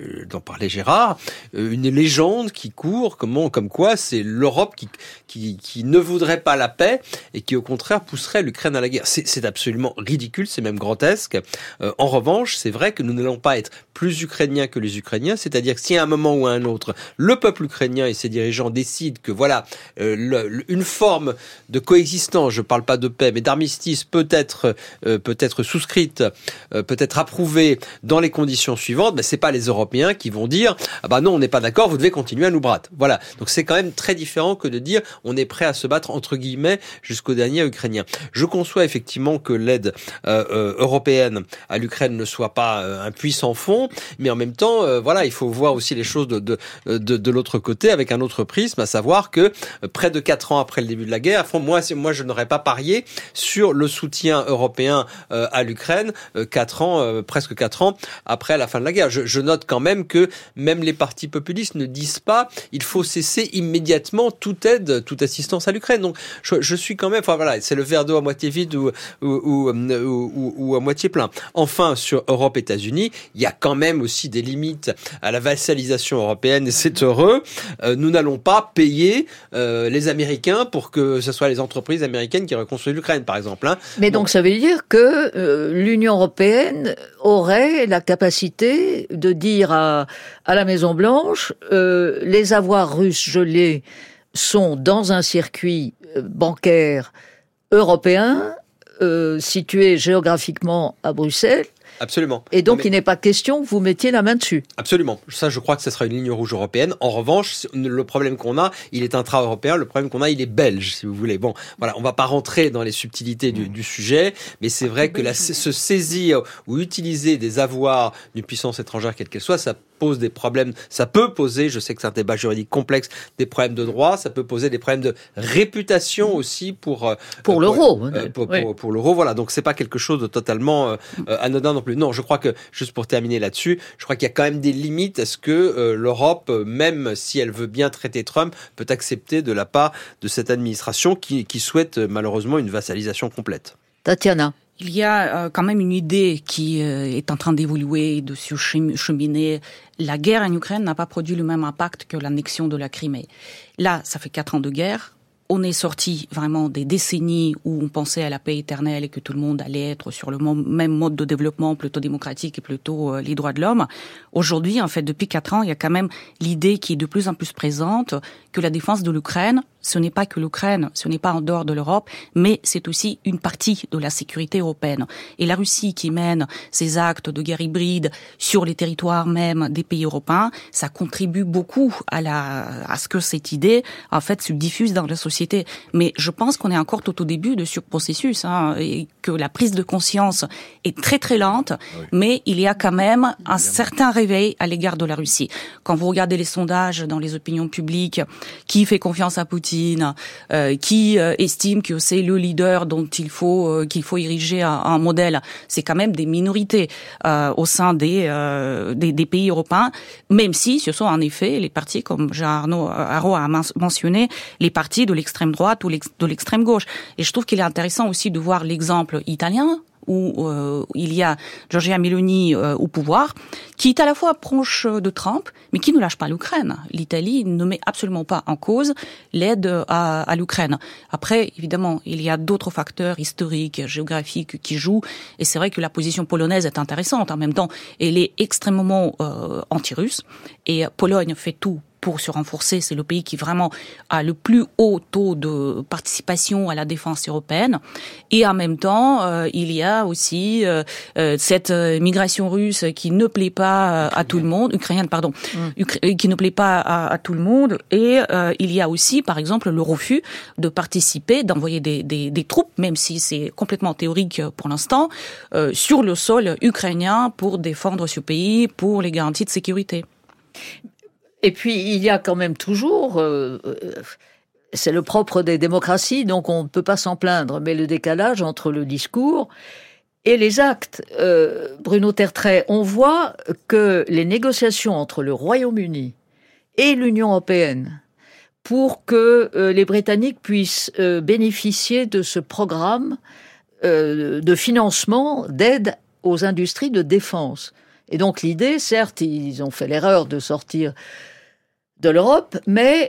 Gérard, une légende qui court, comme quoi c'est l'Europe qui ne voudrait pas la paix et qui, au contraire, pousserait l'Ukraine à la guerre. C'est absolument ridicule, c'est même grotesque. En revanche, c'est vrai que nous n'allons pas être plus Ukrainiens que les Ukrainiens, ukrainien, c'est-à-dire que si à un moment ou à un autre, le peuple ukrainien et ses dirigeants décident que voilà, une forme de coexistence, je parle pas de paix, mais d'armistice peut être souscrite, peut être approuvée dans les conditions suivantes, c'est pas les Européens qui vont dire non, on n'est pas d'accord, vous devez continuer à nous battre. Voilà. Donc c'est quand même très différent que de dire on est prêt à se battre entre guillemets jusqu'au dernier Ukrainien. Je conçois effectivement que l'aide européenne à l'Ukraine ne soit pas un puits sans fond, mais en même temps, il faut voir aussi les choses de l'autre côté avec un autre prisme, à savoir que près de 4 ans après le début de la guerre, moi je n'aurais pas parié sur le soutien européen à l'Ukraine presque 4 ans après la fin de la guerre. Je note quand même que même les partis populistes ne disent pas il faut cesser immédiatement toute aide, toute assistance à l'Ukraine. Donc je suis quand même, c'est le verre d'eau à moitié vide ou à moitié plein. Enfin, sur Europe-États-Unis, il y a quand même aussi des limites à la vassalisation européenne et c'est heureux. Nous n'allons pas payer les Américains pour que ce soit les entreprises américaines qui reconstruisent l'Ukraine, par exemple. Mais donc ça veut dire que l'Union européenne aurait la capacité de dire à la Maison-Blanche les avoirs russes gelés sont dans un circuit bancaire européen situé géographiquement à Bruxelles. Absolument. Et donc, il n'est pas question que vous mettiez la main dessus. Absolument. Ça, je crois que ce sera une ligne rouge européenne. En revanche, le problème qu'on a, il est intra-européen. Le problème qu'on a, il est belge, si vous voulez. Bon, voilà, on va pas rentrer dans les subtilités du sujet, mais c'est vrai que se saisir ou utiliser des avoirs d'une puissance étrangère, quelle qu'elle soit, ça pose des problèmes. Ça peut poser, je sais que c'est un débat juridique complexe, des problèmes de droit. Ça peut poser des problèmes de réputation aussi pour l'euro. Pour l'euro, voilà. Donc, c'est pas quelque chose de totalement anodin non plus. Non, je crois que, juste pour terminer là-dessus, je crois qu'il y a quand même des limites à ce que l'Europe, même si elle veut bien traiter Trump, peut accepter de la part de cette administration qui souhaite malheureusement une vassalisation complète. Tatiana. Il y a quand même une idée qui est en train d'évoluer, de se cheminer. La guerre en Ukraine n'a pas produit le même impact que l'annexion de la Crimée. Là, ça fait 4 ans de guerre. On est sorti vraiment des décennies où on pensait à la paix éternelle et que tout le monde allait être sur le même mode de développement plutôt démocratique et plutôt les droits de l'homme. Aujourd'hui, en fait, depuis 4 ans, il y a quand même l'idée qui est de plus en plus présente que la défense de l'Ukraine, ce n'est pas que l'Ukraine, ce n'est pas en dehors de l'Europe, mais c'est aussi une partie de la sécurité européenne. Et la Russie qui mène ses actes de guerre hybride sur les territoires même des pays européens, ça contribue beaucoup à ce que cette idée, en fait, se diffuse dans la société. Mais je pense qu'on est encore tout au début de ce processus, et que la prise de conscience est très très lente, mais il y a quand même un certain réveil à l'égard de la Russie. Quand vous regardez les sondages dans les opinions publiques, qui fait confiance à Poutine, qui estime que c'est le leader dont qu'il faut ériger un modèle, c'est quand même des minorités au sein des pays européens, même si ce sont en effet les partis, comme Jean Haro a mentionné, les partis de l'extrême droite ou de l'extrême gauche. Et je trouve qu'il est intéressant aussi de voir l'exemple italien, où il y a Giorgia Meloni au pouvoir, qui est à la fois proche de Trump, mais qui ne lâche pas l'Ukraine. L'Italie ne met absolument pas en cause l'aide à l'Ukraine. Après, évidemment, il y a d'autres facteurs historiques, géographiques qui jouent, et c'est vrai que la position polonaise est intéressante. En même temps, elle est extrêmement anti-russe, et Pologne fait tout pour se renforcer. C'est le pays qui vraiment a le plus haut taux de participation à la défense européenne. Et en même temps, il y a aussi cette migration russe qui ne plaît pas à tout le monde, ukrainienne, pardon, qui ne plaît pas à tout le monde. Et il y a aussi, par exemple, le refus de participer, d'envoyer des troupes, même si c'est complètement théorique pour l'instant, sur le sol ukrainien pour défendre ce pays, pour les garanties de sécurité. Et puis, il y a quand même toujours, c'est le propre des démocraties, donc on ne peut pas s'en plaindre, mais le décalage entre le discours et les actes. Bruno Tertrais, on voit que les négociations entre le Royaume-Uni et l'Union européenne, pour que les Britanniques puissent bénéficier de ce programme de financement d'aide aux industries de défense. Et donc l'idée, certes, ils ont fait l'erreur de sortir de l'Europe, mais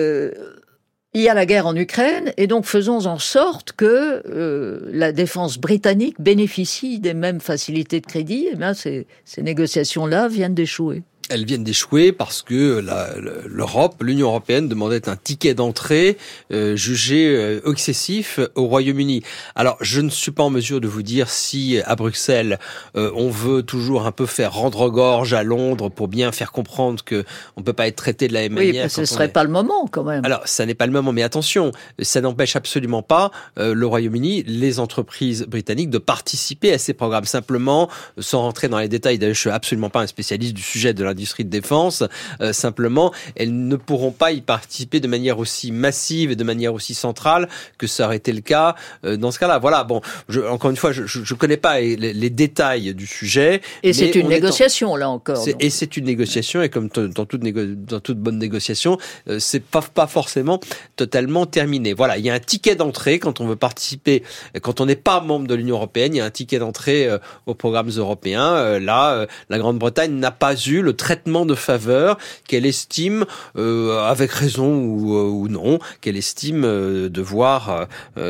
il y a la guerre en Ukraine, et donc faisons en sorte que la défense britannique bénéficie des mêmes facilités de crédit. Et bien, ces négociations-là viennent d'échouer. Elles viennent d'échouer parce que l'Union européenne demandait un ticket d'entrée jugé excessif au Royaume-Uni. Alors, je ne suis pas en mesure de vous dire si à Bruxelles, on veut toujours un peu faire rendre gorge à Londres pour bien faire comprendre que on peut pas être traité de la même manière. Oui, ce serait pas le moment quand même. Alors, ça n'est pas le moment, mais attention, ça n'empêche absolument pas le Royaume-Uni, les entreprises britanniques de participer à ces programmes. Simplement, sans rentrer dans les détails, d'ailleurs, je suis absolument pas un spécialiste du sujet de l'industrie de défense, simplement, elles ne pourront pas y participer de manière aussi massive et de manière aussi centrale que ça aurait été le cas dans ce cas-là. Voilà, bon, encore une fois, je connais pas les détails du sujet. Et c'est une négociation, là encore. Et c'est une négociation, et comme dans toute bonne négociation, c'est pas forcément totalement terminé. Voilà, il y a un ticket d'entrée quand on veut participer, quand on n'est pas membre de l'Union européenne, il y a un ticket d'entrée aux programmes européens. Là, la Grande-Bretagne n'a pas eu le traitement de faveur qu'elle estime, avec raison ou non, qu'elle estime dont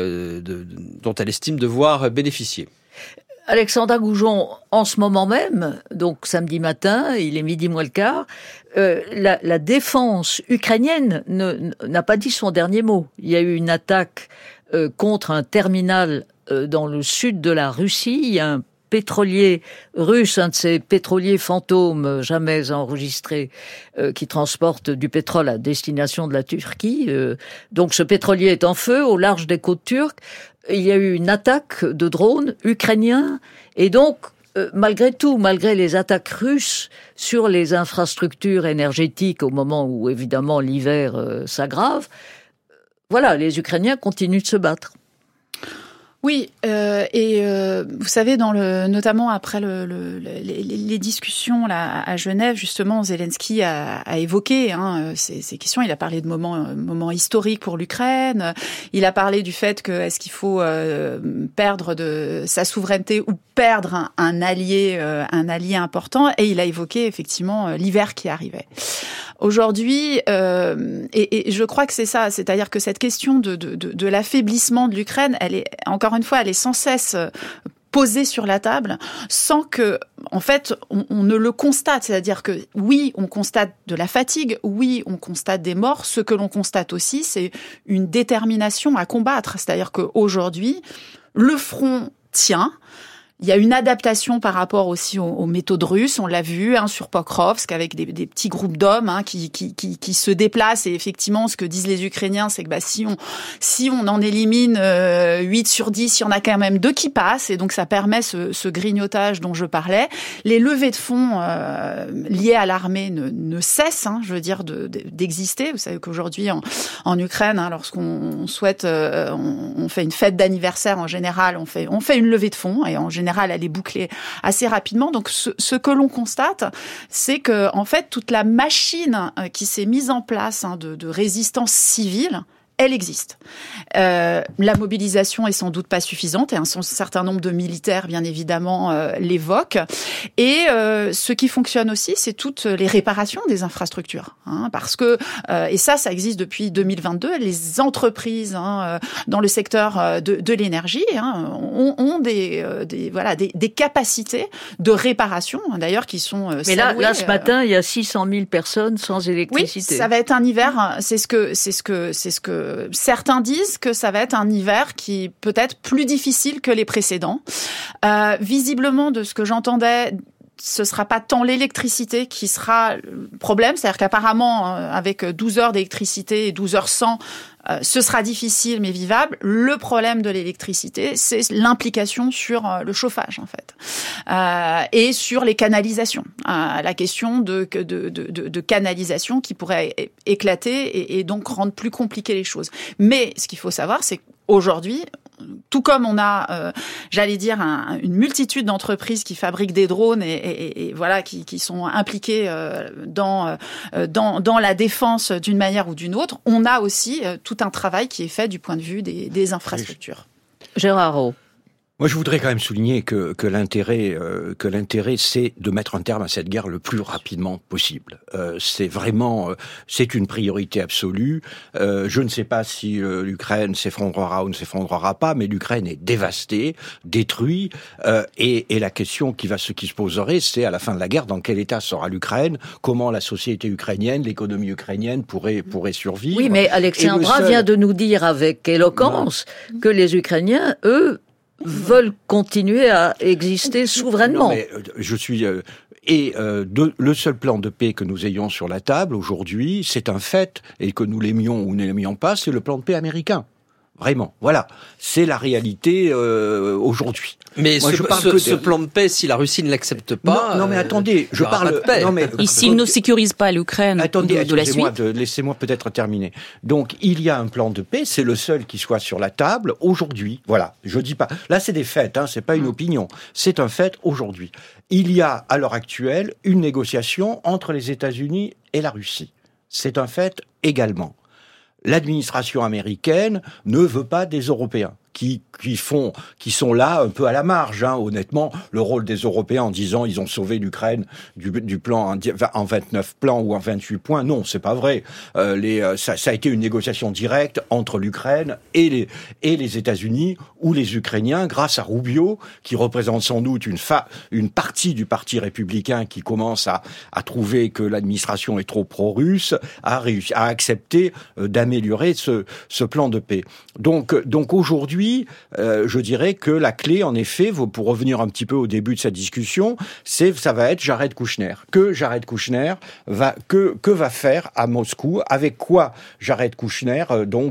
elle estime devoir bénéficier. Alexandra Goujon, en ce moment même, donc samedi matin, il est midi moins le quart, la défense ukrainienne n'a pas dit son dernier mot. Il y a eu une attaque contre un terminal dans le sud de la Russie. Il y a un pétrolier russe, un de ces pétroliers fantômes jamais enregistrés, qui transporte du pétrole à destination de la Turquie. Donc ce pétrolier est en feu au large des côtes turques. Il y a eu une attaque de drones ukrainiens, et donc malgré tout, malgré les attaques russes sur les infrastructures énergétiques au moment où évidemment l'hiver s'aggrave, voilà, les Ukrainiens continuent de se battre. Oui, vous savez, notamment après les discussions là à Genève, justement, Zelensky a évoqué ces questions. Il a parlé de moments historiques pour l'Ukraine. Il a parlé du fait que est-ce qu'il faut perdre de sa souveraineté ou perdre un allié important. Et il a évoqué effectivement l'hiver qui arrivait. Aujourd'hui, et je crois que c'est ça, c'est-à-dire que cette question de l'affaiblissement de l'Ukraine, elle est encore une fois, elle est sans cesse posée sur la table, sans que, en fait, on ne le constate. C'est-à-dire que oui, on constate de la fatigue, oui, on constate des morts. Ce que l'on constate aussi, c'est une détermination à combattre. C'est-à-dire qu'aujourd'hui, le front tient. Il y a une adaptation par rapport aussi aux méthodes russes. On l'a vu sur Pokrovsk avec des petits groupes d'hommes qui se déplacent. Et effectivement, ce que disent les Ukrainiens, c'est que si on en élimine 8 sur 10, il y en a quand même 2 qui passent. Et donc ça permet ce grignotage dont je parlais. Les levées de fonds liées à l'armée ne cessent, je veux dire, d'exister. Vous savez qu'aujourd'hui en Ukraine, lorsqu'on souhaite, on fait une fête d'anniversaire en général, on fait une levée de fonds, et en général elle est bouclée assez rapidement. Donc ce que l'on constate, c'est que en fait toute la machine qui s'est mise en place de résistance civile, elle existe. La mobilisation est sans doute pas suffisante, et un certain nombre de militaires, bien évidemment, l'évoquent. Et ce qui fonctionne aussi, c'est toutes les réparations des infrastructures. Parce que, et ça existe depuis 2022, les entreprises dans le secteur de l'énergie ont des capacités de réparation, d'ailleurs, qui sont saluées. Mais là, ce matin, il y a 600 000 personnes sans électricité. Oui, ça va être un hiver, c'est ce que certains disent, que ça va être un hiver qui peut être plus difficile que les précédents. Visiblement, de ce que j'entendais, ce sera pas tant l'électricité qui sera le problème. C'est-à-dire qu'apparemment, avec 12 heures d'électricité et 12 heures sans, ce sera difficile mais vivable. Le problème de l'électricité, c'est l'implication sur le chauffage, en fait, et sur les canalisations. La question de canalisation qui pourrait éclater et donc rendre plus compliquées les choses. Mais ce qu'il faut savoir, c'est qu'aujourd'hui, tout comme on a, j'allais dire, une multitude d'entreprises qui fabriquent des drones et voilà, qui sont impliquées dans la défense d'une manière ou d'une autre, on a aussi tout un travail qui est fait du point de vue des infrastructures. Gérard Roux. Moi, je voudrais quand même souligner que l'intérêt, c'est de mettre un terme à cette guerre le plus rapidement possible. C'est vraiment, c'est une priorité absolue. Je ne sais pas si l'Ukraine s'effondrera ou ne s'effondrera pas, mais l'Ukraine est dévastée, détruite, et la question ce qui se poserait, c'est à la fin de la guerre, dans quel état sera l'Ukraine, comment la société ukrainienne, l'économie ukrainienne pourrait survivre. Oui, mais Alexandra vient de nous dire avec éloquence que les Ukrainiens, eux, veulent continuer à exister souverainement. Non, mais je suis le seul plan de paix que nous ayons sur la table aujourd'hui, c'est un fait, et que nous l'aimions ou ne l'aimions pas, c'est le plan de paix américain. Vraiment, voilà, c'est la réalité aujourd'hui. Mais moi, ce plan de paix, si la Russie ne l'accepte pas, non mais attendez, je parle. De paix. Non mais et s'il ne sécurise pas l'Ukraine, attendez, de la suite. Laissez-moi peut-être terminer. Donc il y a un plan de paix, c'est le seul qui soit sur la table aujourd'hui. Voilà, je dis pas. Là c'est des faits, c'est pas une opinion, c'est un fait aujourd'hui. Il y a à l'heure actuelle une négociation entre les États-Unis et la Russie. C'est un fait également. L'administration américaine ne veut pas des Européens qui sont là un peu à la marge. Honnêtement, le rôle des Européens en disant ils ont sauvé l'Ukraine du plan en 29 plans ou en 28 points, non, c'est pas vrai. Ça a été une négociation directe entre l'Ukraine et les États-Unis, où les Ukrainiens, grâce à Rubio, qui représente sans doute une partie du parti républicain qui commence à trouver que l'administration est trop pro-russe, a accepté d'améliorer ce plan de paix. Donc aujourd'hui, je dirais que la clé, en effet, pour revenir un petit peu au début de cette discussion, ça va être Jared Kushner. Que Jared Kushner va faire à Moscou? Avec quoi Jared Kushner?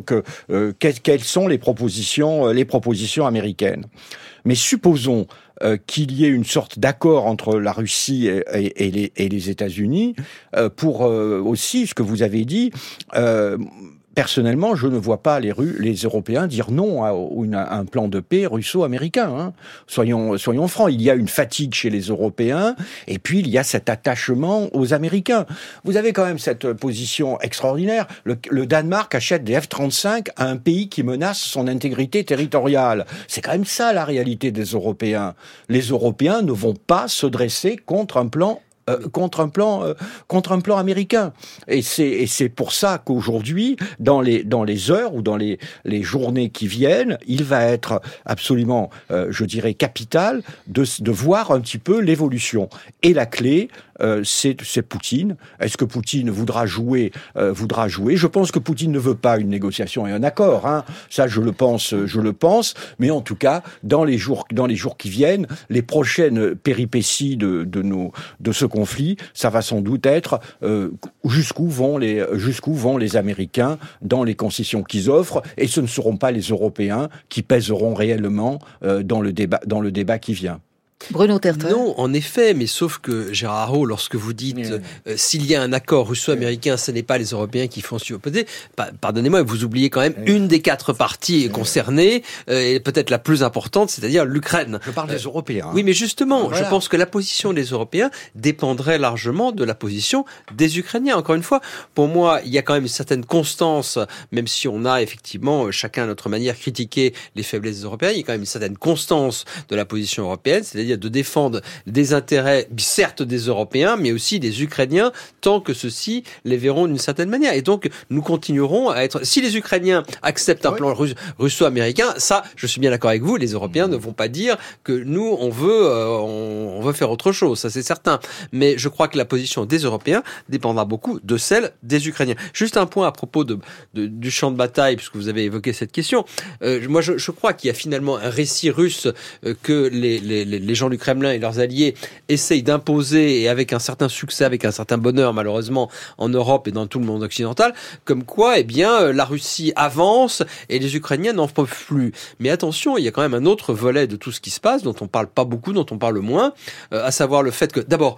Quelles sont les propositions américaines? Mais supposons qu'il y ait une sorte d'accord entre la Russie et les États-Unis pour aussi ce que vous avez dit. Personnellement, je ne vois pas les Européens dire non à un plan de paix russo-américain. Soyons francs, il y a une fatigue chez les Européens, et puis il y a cet attachement aux Américains. Vous avez quand même cette position extraordinaire. Le Danemark achète des F-35 à un pays qui menace son intégrité territoriale. C'est quand même ça la réalité des Européens. Les Européens ne vont pas se dresser contre un plan américain. Et c'est pour ça qu'aujourd'hui, dans les heures ou dans les journées qui viennent, il va être absolument, je dirais, capital de voir un petit peu l'évolution. Et la clé, c'est Poutine. Est-ce que Poutine voudra jouer? Je pense que Poutine ne veut pas une négociation et un accord. Ça, je le pense. Mais en tout cas, dans les jours qui viennent, les prochaines péripéties de ce conflit, ça va sans doute être jusqu'où vont les Américains dans les concessions qu'ils offrent, et ce ne seront pas les Européens qui pèseront réellement dans le débat qui vient. Bruno Tertre. Non, en effet, mais sauf que Gérard Haraud, lorsque vous dites s'il y a un accord russo-américain, ce n'est pas les Européens qui font s'opposer. Pardonnez-moi, vous oubliez quand même une des 4 parties concernées, et peut-être la plus importante, c'est-à-dire l'Ukraine. Je parle des Européens. Oui, mais justement, je pense que la position des Européens dépendrait largement de la position des Ukrainiens. Encore une fois, pour moi, il y a quand même une certaine constance, même si on a effectivement chacun à notre manière critiqué les faiblesses des Européens, il y a quand même une certaine constance de la position européenne, c'est-à-dire de défendre des intérêts, certes des Européens, mais aussi des Ukrainiens, tant que ceux-ci les verront d'une certaine manière. Et donc, nous continuerons à être... Si les Ukrainiens acceptent un plan russo-américain, ça, je suis bien d'accord avec vous, les Européens ne vont pas dire que nous, on veut faire autre chose, ça c'est certain. Mais je crois que la position des Européens dépendra beaucoup de celle des Ukrainiens. Juste un point à propos du champ de bataille, puisque vous avez évoqué cette question. Moi, je crois qu'il y a finalement un récit russe que les gens du Kremlin et leurs alliés essayent d'imposer, et avec un certain succès, avec un certain bonheur malheureusement en Europe et dans tout le monde occidental, comme quoi la Russie avance et les Ukrainiens n'en peuvent plus. Mais attention, il y a quand même un autre volet de tout ce qui se passe, dont on parle pas beaucoup, dont on parle moins, à savoir le fait que d'abord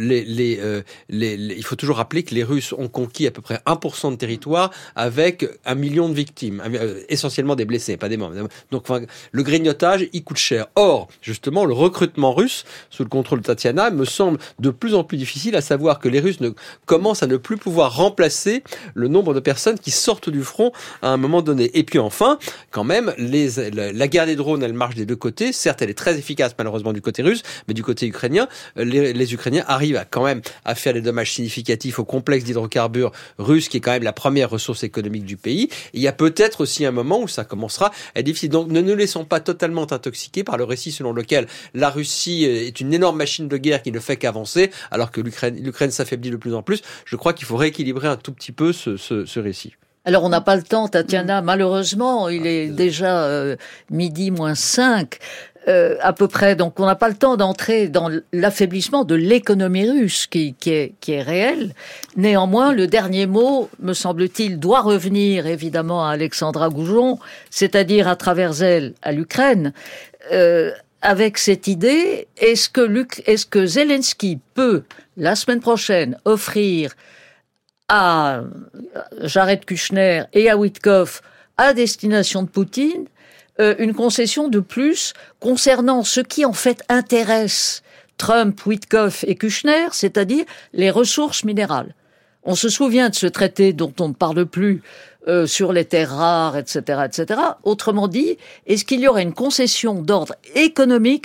il faut toujours rappeler que les Russes ont conquis à peu près 1% de territoire avec 1 million de victimes, essentiellement des blessés, pas des morts. Donc le grignotage, il coûte cher. Or, justement, le recrutement recrutement russe, sous le contrôle de Tatiana, me semble de plus en plus difficile, à savoir que les Russes commencent à ne plus pouvoir remplacer le nombre de personnes qui sortent du front à un moment donné. Et puis enfin, quand même, la guerre des drones, elle marche des deux côtés. Certes, elle est très efficace, malheureusement, du côté russe, mais du côté ukrainien, les Ukrainiens arrivent quand même à faire des dommages significatifs au complexe d'hydrocarbures russe, qui est quand même la première ressource économique du pays. Et il y a peut-être aussi un moment où ça commencera à être difficile. Donc ne nous laissons pas totalement intoxiquer par le récit selon lequel la Russie est une énorme machine de guerre qui ne fait qu'avancer, alors que l'Ukraine s'affaiblit de plus en plus. Je crois qu'il faut rééquilibrer un tout petit peu ce récit. Alors, on n'a pas le temps, Tatiana, malheureusement, il est déjà midi moins 5, à peu près. Donc, on n'a pas le temps d'entrer dans l'affaiblissement de l'économie russe, qui est réel. Néanmoins, le dernier mot, me semble-t-il, doit revenir, évidemment, à Alexandra Goujon, c'est-à-dire à travers elle, à l'Ukraine. Avec cette idée, est-ce que Zelensky peut, la semaine prochaine, offrir à Jared Kushner et à Witkoff, à destination de Poutine, une concession de plus concernant ce qui en fait intéresse Trump, Witkoff et Kushner, c'est-à-dire les ressources minérales. On se souvient de ce traité dont on ne parle plus sur les terres rares, etc., etc. Autrement dit, est-ce qu'il y aurait une concession d'ordre économique ?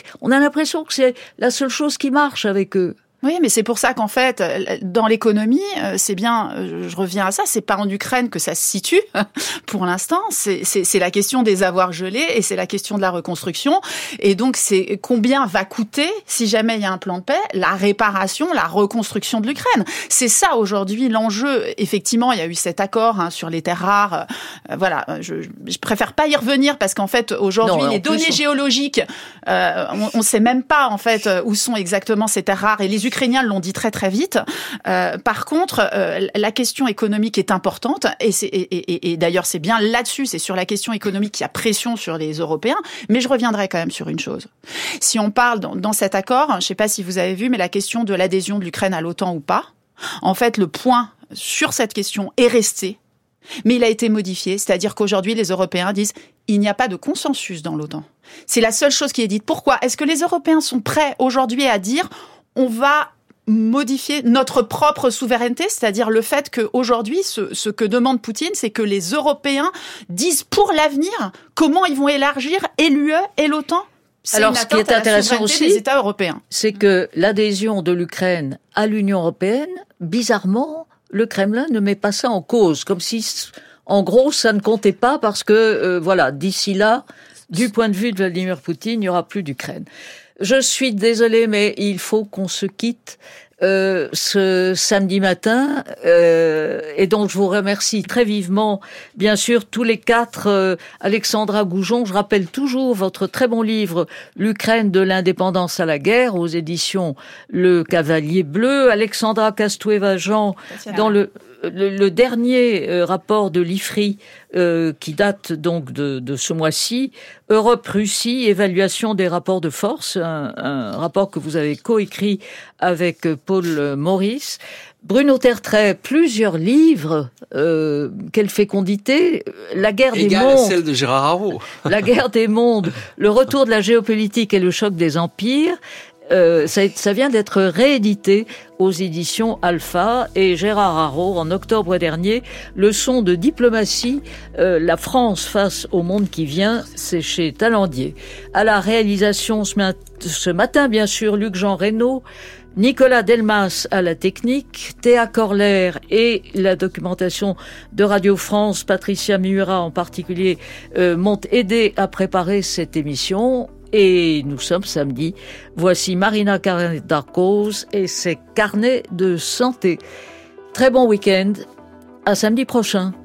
On a l'impression que c'est la seule chose qui marche avec eux. Oui, mais c'est pour ça qu'en fait, dans l'économie, c'est bien, je reviens à ça, c'est pas en Ukraine que ça se situe, pour l'instant, c'est la question des avoirs gelés et c'est la question de la reconstruction. Et donc, c'est combien va coûter, si jamais il y a un plan de paix, la réparation, la reconstruction de l'Ukraine. C'est ça, aujourd'hui, l'enjeu. Effectivement, il y a eu cet accord sur les terres rares. Voilà, je préfère pas y revenir parce qu'en fait, aujourd'hui, les données géologiques, on sait même pas, en fait, où sont exactement ces terres rares. Et les Ukrainiens l'ont dit très très vite. Par contre, la question économique est importante et d'ailleurs c'est bien là-dessus, c'est sur la question économique qu'il y a pression sur les Européens. Mais je reviendrai quand même sur une chose. Si on parle dans cet accord, je ne sais pas si vous avez vu, mais la question de l'adhésion de l'Ukraine à l'OTAN ou pas, en fait le point sur cette question est resté. Mais il a été modifié, c'est-à-dire qu'aujourd'hui, les Européens disent « il n'y a pas de consensus dans l'OTAN ». C'est la seule chose qui est dite. Pourquoi ? Est-ce que les Européens sont prêts aujourd'hui à dire « on va modifier notre propre souveraineté », c'est-à-dire le fait qu'aujourd'hui, ce que demande Poutine, c'est que les Européens disent pour l'avenir comment ils vont élargir et l'UE et l'OTAN. Alors, ce qui est intéressant aussi, des États européens. C'est que l'adhésion de l'Ukraine à l'Union européenne, bizarrement, le Kremlin ne met pas ça en cause, comme si, en gros, ça ne comptait pas parce que, voilà, d'ici là, du point de vue de Vladimir Poutine, il n'y aura plus d'Ukraine. Je suis désolée, mais il faut qu'on se quitte ce samedi matin, et donc je vous remercie très vivement, bien sûr, tous les quatre. Alexandra Goujon, je rappelle toujours votre très bon livre « L'Ukraine de l'indépendance à la guerre » aux éditions Le Cavalier Bleu. Alexandra Castoué-Vajan, dans le dernier rapport de l'IFRI, qui date donc de ce mois-ci, Europe-Russie, évaluation des rapports de force, un rapport que vous avez coécrit avec Paul Maurice. Bruno Tertrais, plusieurs livres, quelle fécondité, La guerre des mondes. Égale à celle de Gérard Haraud. La guerre des mondes, le retour de la géopolitique et le choc des empires. Ça vient d'être réédité aux éditions Alpha, et Gérard Haraud, en octobre dernier, Leçon de diplomatie, la France face au monde qui vient, c'est chez Talandier. À la réalisation ce matin, bien sûr, Luc-Jean Reynaud, Nicolas Delmas à la technique, Théa Corler et la documentation de Radio France, Patricia Miura en particulier, m'ont aidé à préparer cette émission. Et nous sommes samedi. Voici Marina Carnet-Darcos et ses carnets de santé. Très bon week-end. À samedi prochain.